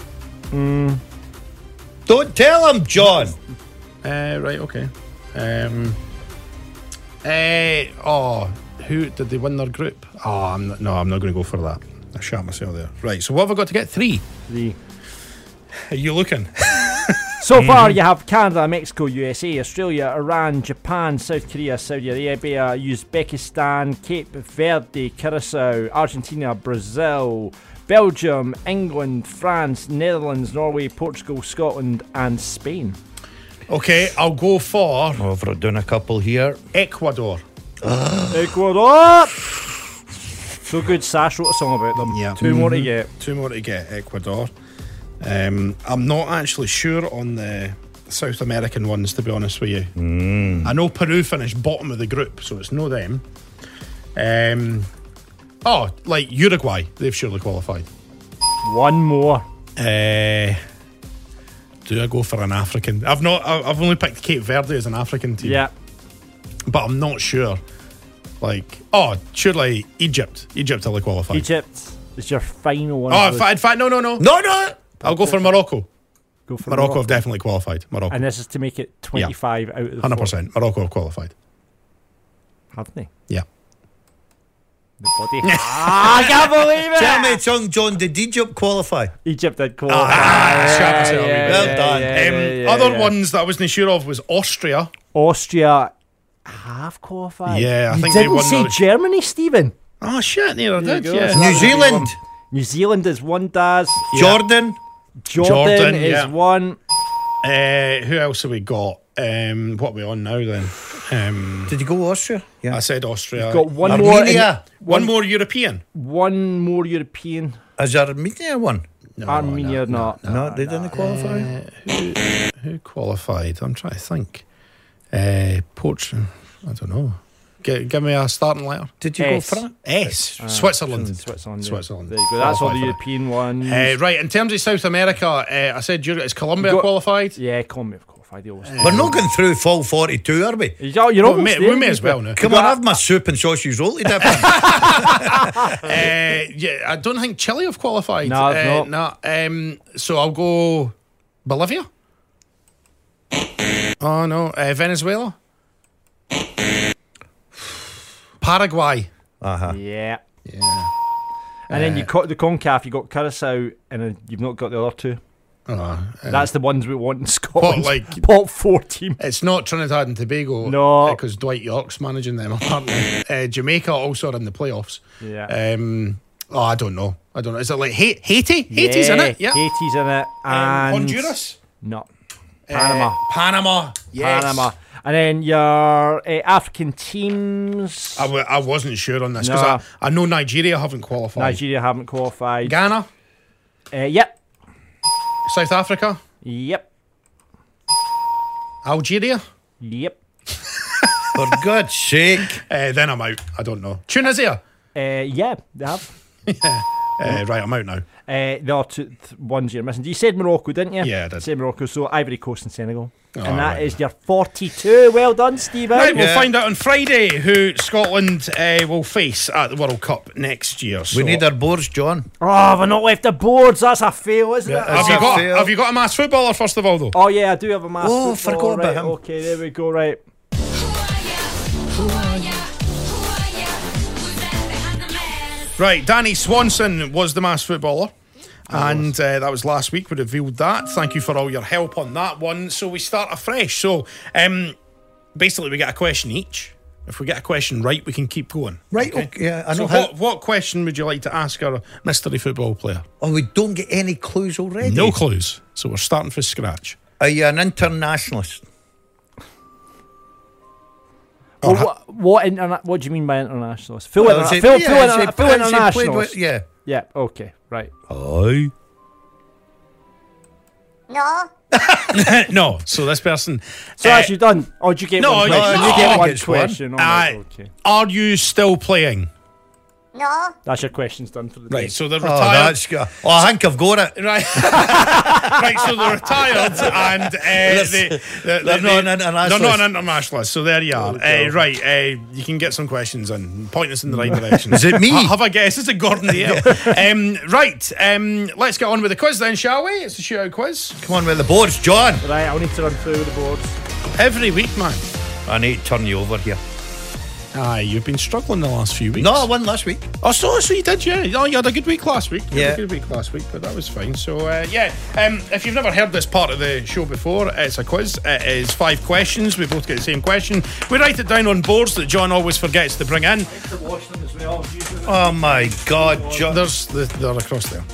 Don't tell him, John. Uh, right. Okay. Um, uh, oh, who did they win their group? Oh, I'm not, no, I'm not going to go for that. I shot myself there. Right. So what have I got to get? Three. Three. Are you looking? So far, you have Canada, Mexico, U S A, Australia, Iran, Japan, South Korea, Saudi Arabia, Uzbekistan, Cape Verde, Curacao, Argentina, Brazil, Belgium, England, France, Netherlands, Norway, Portugal, Scotland, and Spain. Okay, I'll go for Oh, we're doing a couple here. Ecuador. Ecuador! So good, Sash wrote a song about them. Yeah. Two more to get. Two more to get. Ecuador. Um, I'm not actually sure on the South American ones, to be honest with you. I know Peru finished bottom of the group, so it's no them. Um, oh, like Uruguay, they've surely qualified. One more. Uh, do I go for an African? I've not. I- I've only picked Cape Verde as an African team. Yeah. but I'm not sure. Like, oh, surely Egypt. Egypt will qualify. Egypt is your final one. Oh, in fact, in fact, no, no, no, No, no. I'll go for Morocco. Go for Morocco have definitely qualified. Morocco, And this is to make it twenty-five out of the hundred percent. Morocco have qualified. four. Have they? Yeah. The body. ah, I can't believe it. Tell me, Chung John, did Egypt qualify? Egypt did qualify. Ah, sharp myself a wee bit. Well done. yeah, Um, yeah, yeah, other yeah. ones that I wasn't sure of was Austria. Austria have qualified. Yeah, I you think they didn't won say the- Germany, Stephen. Oh shit, near I There you did. go. Yeah. So New that was Zealand, New Zealand is one, Daz. Jordan. Jordan, Jordan, is yeah. one. Uh, who else have we got? Um, what are we on now then? Um, Did you go Austria? Yeah. I said Austria. Got one Armenia. more. One more European. One more European. Is Armenia one? No, Armenia, no, not. No, they didn't qualify. Uh, who, who qualified? I'm trying to think. Uh, Portugal. I don't know. G- give me a starting letter. Did you S. go France? S. Ah, Switzerland. Switzerland. yeah. Switzerland. There you go. That's all the Qualified for European ones. Uh, right, in terms of South America, uh, I said Europe, is Colombia Got- qualified? yeah, Colombia have qualified. They always. We're not going through full forty-two, are we? You're, you're Well, almost may, there, we may as but- well now. Come on, have my soup and sausage roll to dip in. Uh, yeah, I don't think Chile have qualified. No, uh, it's no. Um, so I'll go Bolivia. Oh no, uh, Venezuela, Paraguay. Uh-huh. Yeah. Yeah. And then you cut the CONCACAF, you got Curacao, and then you've not got the other two. Oh, uh, That's the ones we want in Scotland. What, like- Pot four team. it's not Trinidad and Tobago. No. because Dwight York's managing them apparently. uh, Jamaica also are in the playoffs. Yeah. Um, oh, I don't know. I don't know. Is it like Ha- Haiti? Haiti's in it. Yeah. Haiti's in it. Um, And Honduras. No. Panama. Uh, Panama. Yes. Panama. And then your uh, African teams. I, w- I wasn't sure on this because No. I, I know Nigeria haven't qualified. Nigeria haven't qualified. Ghana, Uh, yep. South Africa, Yep. Algeria. Yep. For God's sake. Uh, then I'm out. I don't know. Tunisia. Uh, yeah, they have. Uh, right, I'm out now. Uh, the other two th- ones you're missing. You said Morocco, didn't you? Yeah, I did. Said Morocco. So Ivory Coast and Senegal. Oh, and that is right. your forty-two. Well done, Stephen. Right, we'll Yeah. find out on Friday who Scotland uh, will face at the World Cup next year. So, We need our boards, John. Oh, we're not left the boards. That's a fail, isn't Yeah, it? have it's you a got fail. have you got a mass footballer first of all though? Oh yeah, I do have a master. Oh, forgot about him. Okay, there we go. Right. Right, Danny Swanson was the mass footballer. And uh, that was last week. We revealed that. Thank you for all your help on that one. So we start afresh. So um, basically, we get a question each. If we get a question right, we can keep going. Right, okay, yeah, I So know how. what, what question would you like to ask our mystery football player? Oh, we don't get any clues already. No clues. So we're starting from scratch. Are you an internationalist? Well, ha- what what, interna- what do you mean by internationalist? Full, Well, interna- is it- full, yeah, full, is interna- it- full is it played internationalist. with- Yeah. Yeah. Okay. Right. Aye. No. So this person. So uh, as you done, or did you get no, one no, question? no, you I get think one it's one. question. All right, Uh, okay. Are you still playing? That's your questions done for the day. Right. So they're Oh, retired. that's good. Oh, I think I've got it. Right, right. So they're retired, and uh, they, they, they're they- not an They're internationalist. not an internationalist. So there you are. Uh, right, uh, you can get some questions in. Point us in the right direction. Is it me? Ha- have a guess? Is it Gordon Dale? um, right. Um, let's get on with the quiz then, shall we? It's a shootout quiz. Come on with the boards, John. Right, I'll need to run through the boards. Every week, man. I need to turn you over here. Aye, you've been struggling the last few weeks. No, I won last week. Oh, so, so you did, yeah. Oh, you had a good week last week. You had Yeah. a good week last week, but that was fine. So, uh, yeah, um, if you've never heard this part of the show before, it's a quiz. It is five questions. We both get the same question. We write it down on boards that John always forgets to bring in. To wash them as well. Oh my God, John. There's the, they're across there.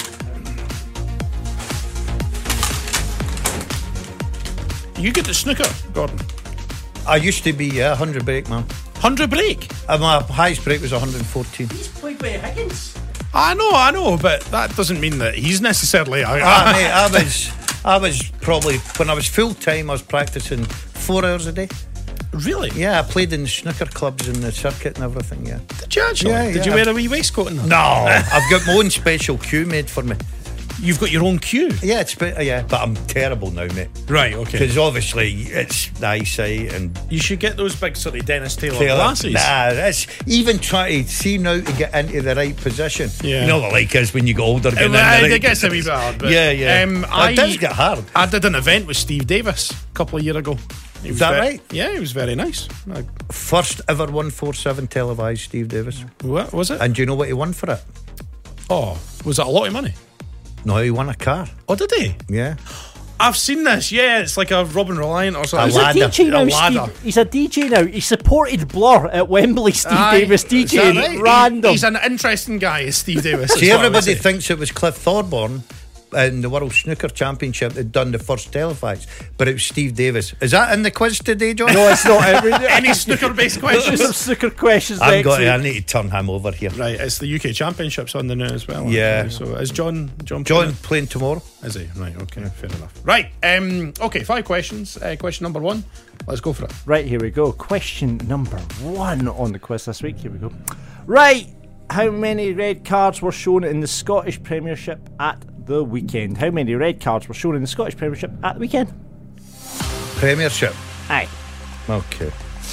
You get the snooker, Gordon. I used to be yeah, one hundred break, man. one hundred break. Uh, my highest break was one hundred fourteen. He's played by Higgins. I know, I know, but that doesn't mean that he's necessarily. Ah, mate, I was, I was probably when I was full time. I was practicing four hours a day. Really? Yeah, I played in snooker clubs in the circuit and everything. Yeah. Did you actually? Yeah, Did yeah. you wear a wee waistcoat in that? No, I've got my own special cue made for me. You've got your own cue. Yeah, it's spe- yeah, but I'm terrible now, mate. Right. Okay. Because obviously it's the eyesight and You should get those big sort of Dennis Taylor Taylor. glasses. Nah, that's even trying to see now to get into the right position. Yeah. You know what like is when you get older. Getting in Well, the it right gets a wee bit hard. But, Yeah, yeah. Um, It I, does get hard. I did an event with Steve Davis a couple of years ago. He was Is that ve- right? Yeah, he was very nice. Like, First ever one forty-seven televised, Steve Davis. what was it? And do you know what he won for it? Oh, was it a lot of money? No, he won a car. Oh, did he? Yeah. I've seen this. Yeah, it's like a Robin Reliant or something. A ladder. He's a D J A now, ladder. Steve. He's a D J now. He supported Blur at Wembley, Steve Aye. Davis, Is that DJing right? random. He's an interesting guy, is Steve Davis. is See, what I would everybody say. thinks it was Cliff Thorburn in the World Snooker Championship that done the first televised, but it was Steve Davis. Is that in the quiz today, John? No, it's not. Every, Any snooker-based There's some questions? snooker questions I'm next got week. to, I need to turn him over here. Right, it's the U K Championships on the now as well. Yeah. actually. So is John John John playing playing tomorrow. it? Is he? Right. Okay. Fair enough. Right. Um. Okay. Five questions. Uh, question number one. Let's go for it. Right, here we go. Question number one on the quiz this week. Here we go. Right, how many red cards were shown in the Scottish Premiership at the weekend? How many red cards were shown in the Scottish Premiership at the weekend? Premiership. Aye. Okay.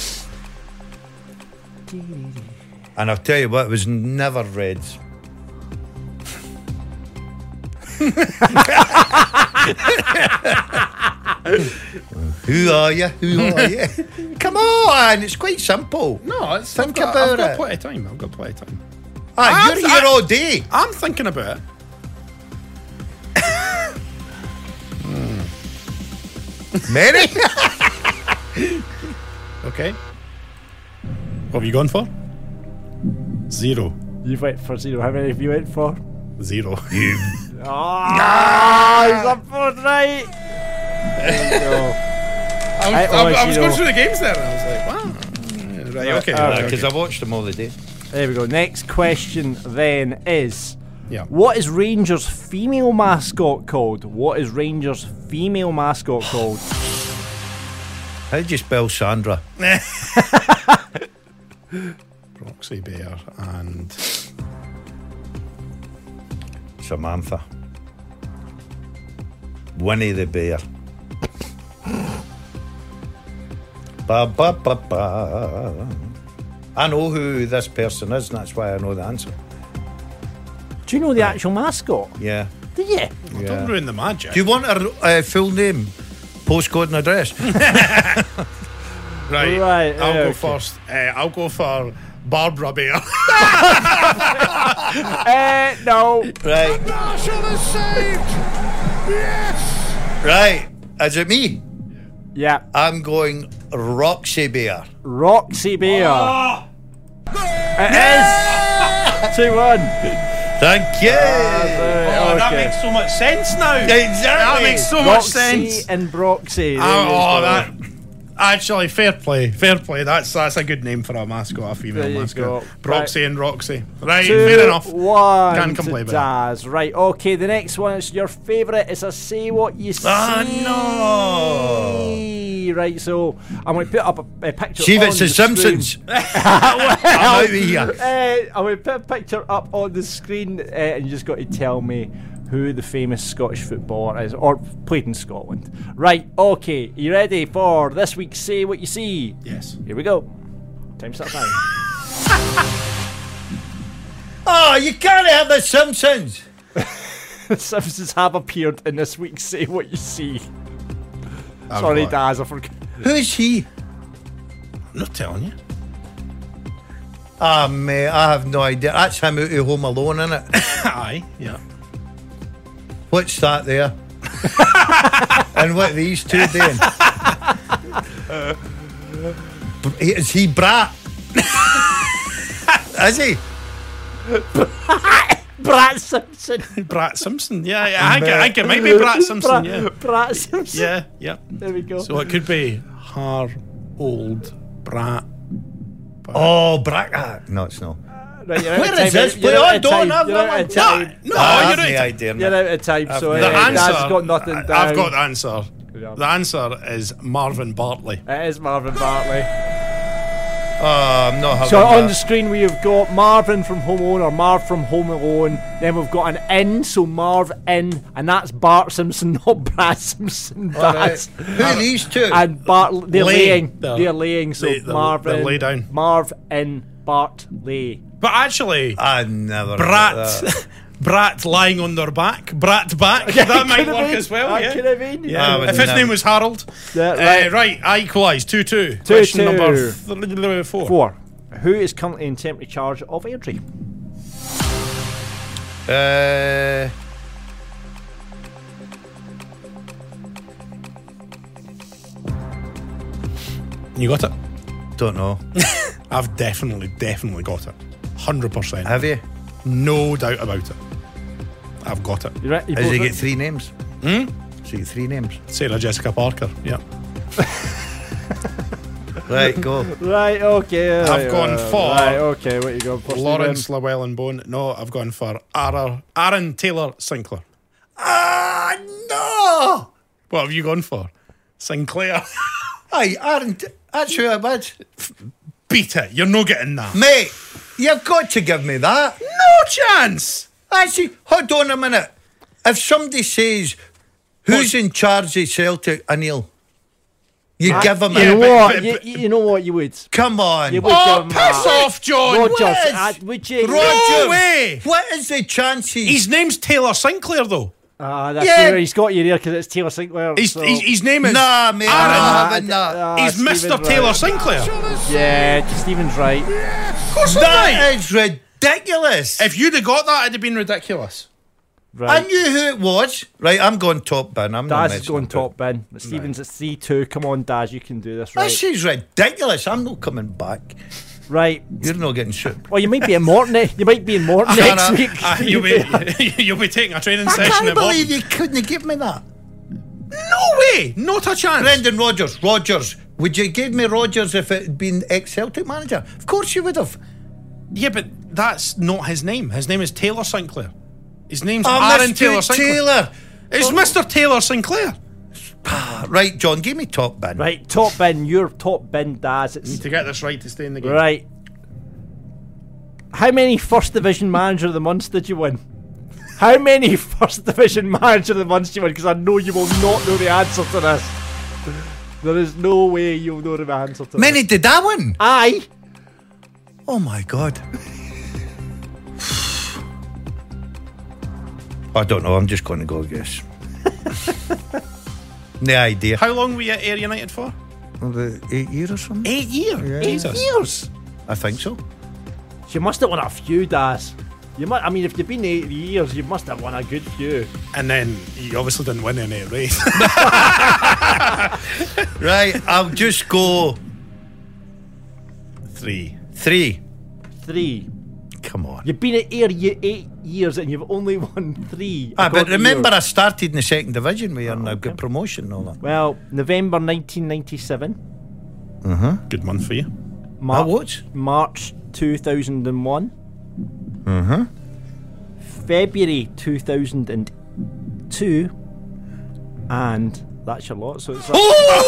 And I'll tell you what, it was never Reds. Who are you? Who are you? Come on, it's quite simple. No, it's, Think I've got, about I've got it. plenty of time. I've got plenty of time. Ah, I'm- you're here I- all day. I'm thinking about it. Many? Okay. What have you gone for? Zero. You went for zero. How many have you went for? Zero. You. Ah, he's up for it, right. There you go. I was, I I, always, I was you going know- through the games there and I was like, wow. Right, okay. Right, right, Because okay. I watched them all the day. There we go. Next question then is, Yeah. what is Rangers' female mascot called? What is Rangers' female mascot called? How did you spell Sandra? Roxy Bear and Samantha. Winnie the Bear. Ba ba ba ba. I know who this person is, and that's why I know the answer. Do you know the actual mascot? Yeah. Do you? Don't yeah. ruin the magic. Do you want her uh, full name, postcode, and address? Right. Right, I'll yeah, go okay. first. Uh, I'll go for Barbara Bear. Uh, no. Right. Marshall is saved! Yes! Right. Is it me? Yeah. I'm going Roxy Bear. Roxy Bear. It is two one. Thank you. Oh, that Okay. makes so much sense now. Exactly. That makes so much Roxy sense. and Broxy. There Oh, you oh, go. that actually fair play, fair play. That's that's a good name for a mascot, a female There you mascot. go. Broxy and Roxy. Right, Two, fair enough. One Can't to complain about Daz. Right, okay, the next one is your favourite. It's a say what you see. Ah, no. Right, so I'm going to put up a, a picture. See if on it's the screen. Simpsons. I'm out of here. Uh, I'm going to put a picture up on the screen, uh, and you just got to tell me who the famous Scottish footballer is, or played in Scotland. Right, okay, you ready for this week's Say What You See? Yes. Here we go. Time starts now. Oh, you can't have the Simpsons. The Simpsons have appeared in this week's Say What You See. I've Sorry, got- Daz, I forgot. Who's he? I'm not telling you. Ah, mate, I have no idea. That's him out of Home Alone, innit? Aye, yeah. What's that there? And what are these two doing? Br- Is he Brat? Is he? Brat Simpson. Brat Simpson. Yeah, yeah. I think, it- I think it might be Brat Simpson. Yeah, Brat Simpson. yeah, yeah. There we go. So it could be Har old Brat. Oh, Brat. ah, No, it's not. Right, you're out Where of is time. this? You're Play out on, of don't time. have You're that out of one. time. No, I have you're no right. idea. You're mate. out of time, so The uh, answer. Daz has got nothing down. I've got the answer. job. The answer is Marvin Bartley. It is Marvin Bartley. Oh, I'm not having So on the that. screen we have got Marvin from Home Alone, or Marv from Home Alone. Then we've got an in, so Marv in, and that's Bart Simpson, not Brad Simpson. All right. That's Who are these two? and Bart. They're Lay. laying. They're- They're laying. So they- they're- Marvin, they're lay down. Marv in, Bart lay. But actually, I never. Brat got that. Brat lying on their back. Brat back. That might Could've work been. as well. That Yeah. could have been. Yeah, I would If his never- name was Harold. Yeah, Uh, right. right, I equalise. two two. Two, Question two. number th- four. Four. Who is currently in temporary charge of Airdrie? Uh, You got it? don't know. I've definitely, definitely got it. one hundred percent. Have you? No doubt about it. I've got it. You right? You Has both he right? get three names? Hmm? So you get three names. Sarah Jessica Parker. Yeah. Right, go. Right, okay. I've right, gone uh, for Right, okay, what you going for? Lawrence Stephen? Llewellyn Bone. No, I've gone for Aaron, Aaron Taylor Sinclair. Ah, no! What have you gone for? Sinclair. Aye, Aaron, that's who I was. Beat it. You're not getting that. Mate, you've got to give me that. No chance. Actually, hold on a minute. If somebody says, who's in charge of Celtic, Anil? You give him You a... know but- what? but- you, but- you know what? You would. Come on. You would Oh, give him piss that. off, John. Rogers, What? uh, would you? Roger. No way. What is the chances? His name's Taylor Sinclair, though. Ah, that's Yeah. where he's got you there because it's Taylor Sinclair. His, so- his, his name is Nah, mate, Aaron. I'm not having that. Ah, He's Stephen's Mister right. Taylor Sinclair. Yeah, Stephen's right. Of course I'm That right. is ridiculous. If you'd have got that, it'd have been ridiculous. I Right. knew who it was. Right, I'm going top bin. I'm not Daz is messing going about. top bin. Stephen's at three two. Come on, Daz, you can do this, right? This is ridiculous. I'm not coming back. Right. You're not getting soup. Well, you might be in Morton. eh? You might be in Morton No, next no. week. Uh, you'll, be, you'll be taking a training I session can't at Morton. believe you couldn't give me that. No way. Not a chance. Brendan Rodgers. Rodgers. Would you give me Rodgers if it had been ex-Celtic manager? Of course you would have. Yeah, but that's not his name. His name is Taylor Sinclair. His name's Oh, Aaron Mister Taylor Sinclair. Taylor. It's Oh. Mister Taylor Sinclair. Right, John, give me top bin. Right, top bin. Your top bin, Daz. It's To get this right to stay in the game. right. How many First Division Manager of the Months did you win? How many First Division Manager of the Months did you win? Because I know you will not know the answer to this. There is no way you'll know the answer to Many this. did I win? Aye. Oh my God. I don't know. I'm just going to go guess. No idea. How long were you at Ayr United for? About eight years or something? Eight years. Jesus. Years. I think so. You must have won a few, Daz. You must. I mean, if you've been eight years, you must have won a good few. And then you obviously didn't win any, right? Right, I'll just go Three. three. Three. Come on. You've been at Ayr ye- eight years and you've only won three. Ah, but according to remember, your- I started in the second division where I got promotion and all that. Well, November nineteen ninety-seven. Good month for you. Mar- I watch. March two thousand one. Uh-huh. February two thousand two. And that's your lot. So it's like,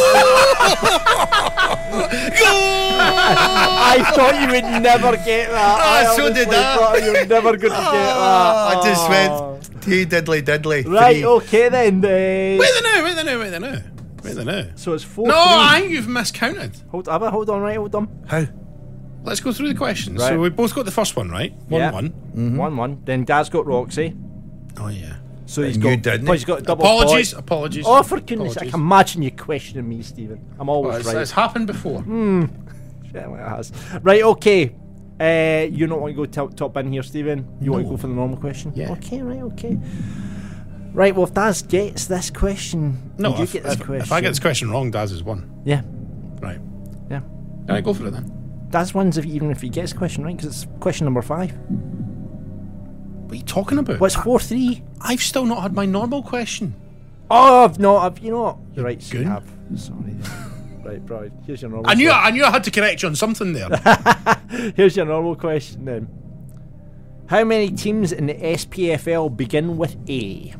I thought you would never get that. Ah, so honestly did I. thought you were never going to get that. I just Oh. went, hey, diddly, diddly. Right, three. okay then. Uh, Wait the now, wait the now, wait the now. Wait the now. so it's four. No, three. I think you've miscounted. Hold, have I- hold on, right, hold on. How? Let's go through the questions. Right. So we both got the first one, right? One Yeah. one. One one. Then Daz got Roxy. Oh yeah. So he's And got. you didn't. oh, he's got double Apologies, point. apologies. Oh, for goodness sake! I Apologies. can imagine you questioning me, Stephen. I'm Well, always it's, right. it's happened before. Yeah, well, it has. Right, okay. Uh, you don't want to go top, top in here, Stephen? You want to go for the normal question? Yeah. Okay, right, okay. Right, well, if Daz gets this question, No, and you if, get this if, question. if I get this question wrong, Daz is one. Yeah, Right. yeah. Can I go for it then? Daz wins if, even if he gets the question right, because it's question number five. What are you talking about? What's four three? I've still not had my normal question. Oh, I've not. I've, you know what? You're right, so you goon. have. Sorry. Right, right. Here's your normal I knew question. I knew I had to correct you on something there. Here's your normal question then. How many teams in the S P F L begin with A?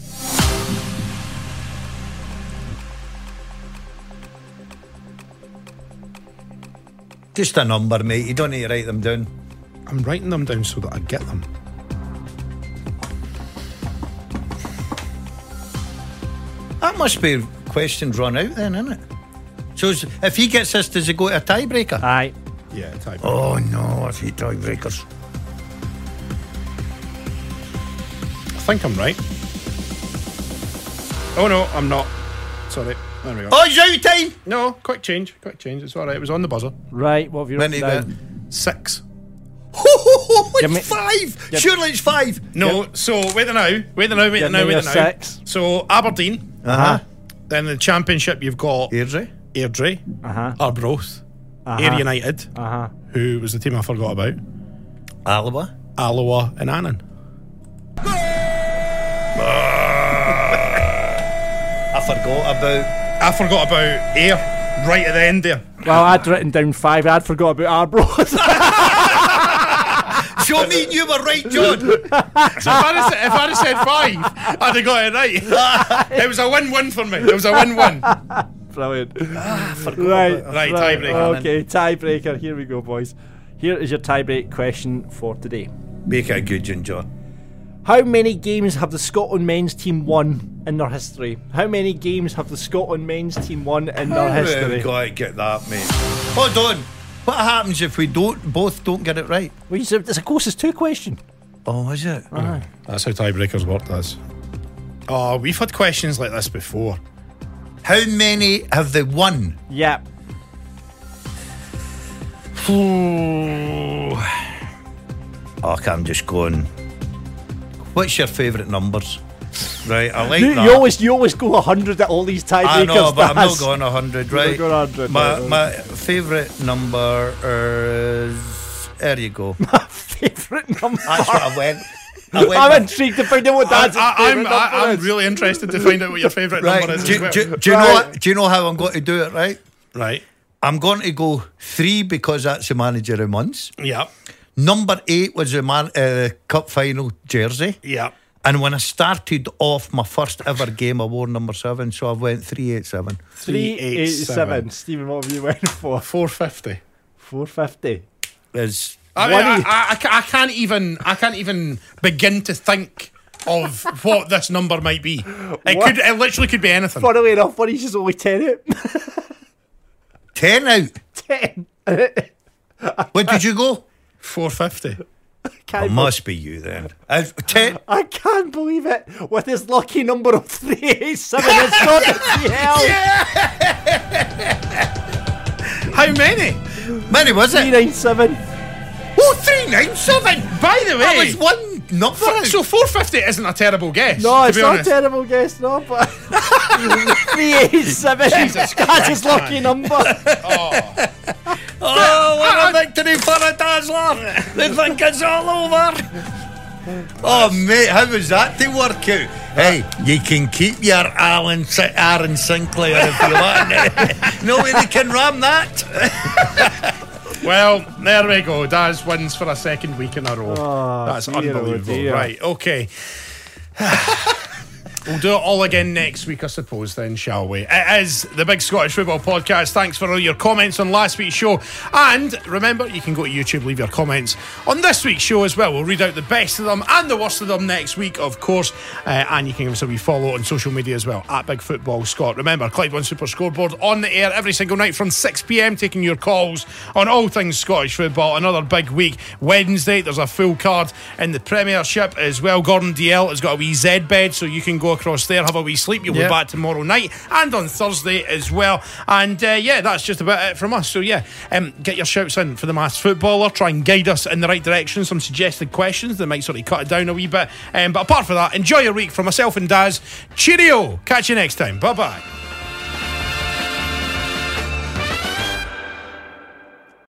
Just a number, mate. You don't need to write them down. I'm writing them down so that I get them. That must be questions run out then, isn't it? So is- if he gets this, does it go to a tiebreaker? Aye. Yeah, type. Oh no, I hate tiebreakers. think I'm right. Oh no, I'm not. Sorry. There we go. Oh, it's out of time. No, quick change. Quick change. It's all right. It was on the buzzer. Right, what have you written Many down? bit. Six. Oh, Give me- it's five. give- Surely it's five. No, so wait there now. Wait there now. Wait there Give now. me Wait your there now. six. So Aberdeen. Uh-huh. Then the Championship, you've got Airdrie. Airdrie, Uh-huh. Arbroath, Uh-huh. Ayr United, Uh-huh. who was the team I forgot about, Alaba. Alloa and Annan. I forgot about. I forgot about Ayr right at the end there. Well, I'd written down five. I'd forgot about Arbroath. Show me you were right, John. So if I'd, have, said- if I'd have said five, I'd have got it right. It was a win-win for me. It was a win-win. Brilliant. Forgot Right, about- Right, tiebreaker. Okay, tiebreaker. Here we go, boys. Here is your tiebreak question for today. Make it a good one, John. How many games have the Scotland men's team won in their history? How many games have the Scotland men's team won in their history? I've got to get that, mate. Hold on. What happens if we don't both don't get it right? Well, you said it's a closest two question. Oh, is it? That's how tiebreakers work, does. Oh, we've had questions like this before. How many have they won? Yep. Oh, I'm just going. What's your favourite numbers? Right, I like You, that. you always you always go a hundred at all these tiebreakers. I know, but I'm not Daz. going a hundred, You're not right? going one hundred, My right, my favourite number is. There you go. Favourite number. That's what I went. I went I'm with- intrigued to find out what I, Dad's I, I'm, favourite number I, I'm is. really interested to find out what your favourite Right. number is. Do, as well. do, do you know Right. what, do you know how I'm going to do it? Right. Right. I'm going to go three because that's the manager of months. Yeah. Number eight was the man uh, cup final jersey. Yeah. And when I started off my first ever game, I wore number seven, so I went three eight seven. Three eight seven. Stephen, what have you went for? four fifty. Four fifty. Is I, mean, One I, e- I, I, ca- I can't even I can't even begin to think of what this number might be. It What? could it literally could be anything. Funnily enough, one is only ten out. ten out. ten. What did you go? four fifty. Can't It must be you then. Uh, ten. I can't believe it. With his lucky number of three eight seven, it's not the hell. How many? Many was three it? nine seven. Oh, three nine seven. By the That way, was one number. so four fifty isn't a terrible guess. No, to it's be not honest. a terrible guess, no, but three eight seven. Jesus That's Christ, his lucky man. number. Oh, what a victory for a Dazzler. They think it's all over. Oh, mate, how was that to work out? Hey, you can keep your Alan, Si- Aaron Sinclair if you want. No way they can ram that. Well, there we go. Daz wins for a second week in a row. Oh, That's dear, oh unbelievable. dear. Right, okay. We'll do it all again next week, I suppose, then, shall we? It is the Big Scottish Football Podcast. Thanks for all your comments on last week's show. And remember, you can go to YouTube, leave your comments on this week's show as well. We'll read out the best of them and the worst of them next week, of course. Uh, and you can give us a wee follow on social media as well, at Big Football Scot. Remember, Clyde One Super Scoreboard on the air every single night from six p.m, taking your calls on all things Scottish football. Another big week. Wednesday, there's a full card in the Premiership as well. Gordon D L has got a wee Z bed, so you can go across there, have a wee sleep. You'll Yep. be back tomorrow night and on Thursday as well. And uh, yeah, that's just about it from us. So yeah, um, get your shouts in for the Masked Footballer. Try and guide us in the right direction. Some suggested questions that might sort of cut it down a wee bit. Um, but apart from that, enjoy your week. From myself and Daz, cheerio. Catch you next time. Bye bye.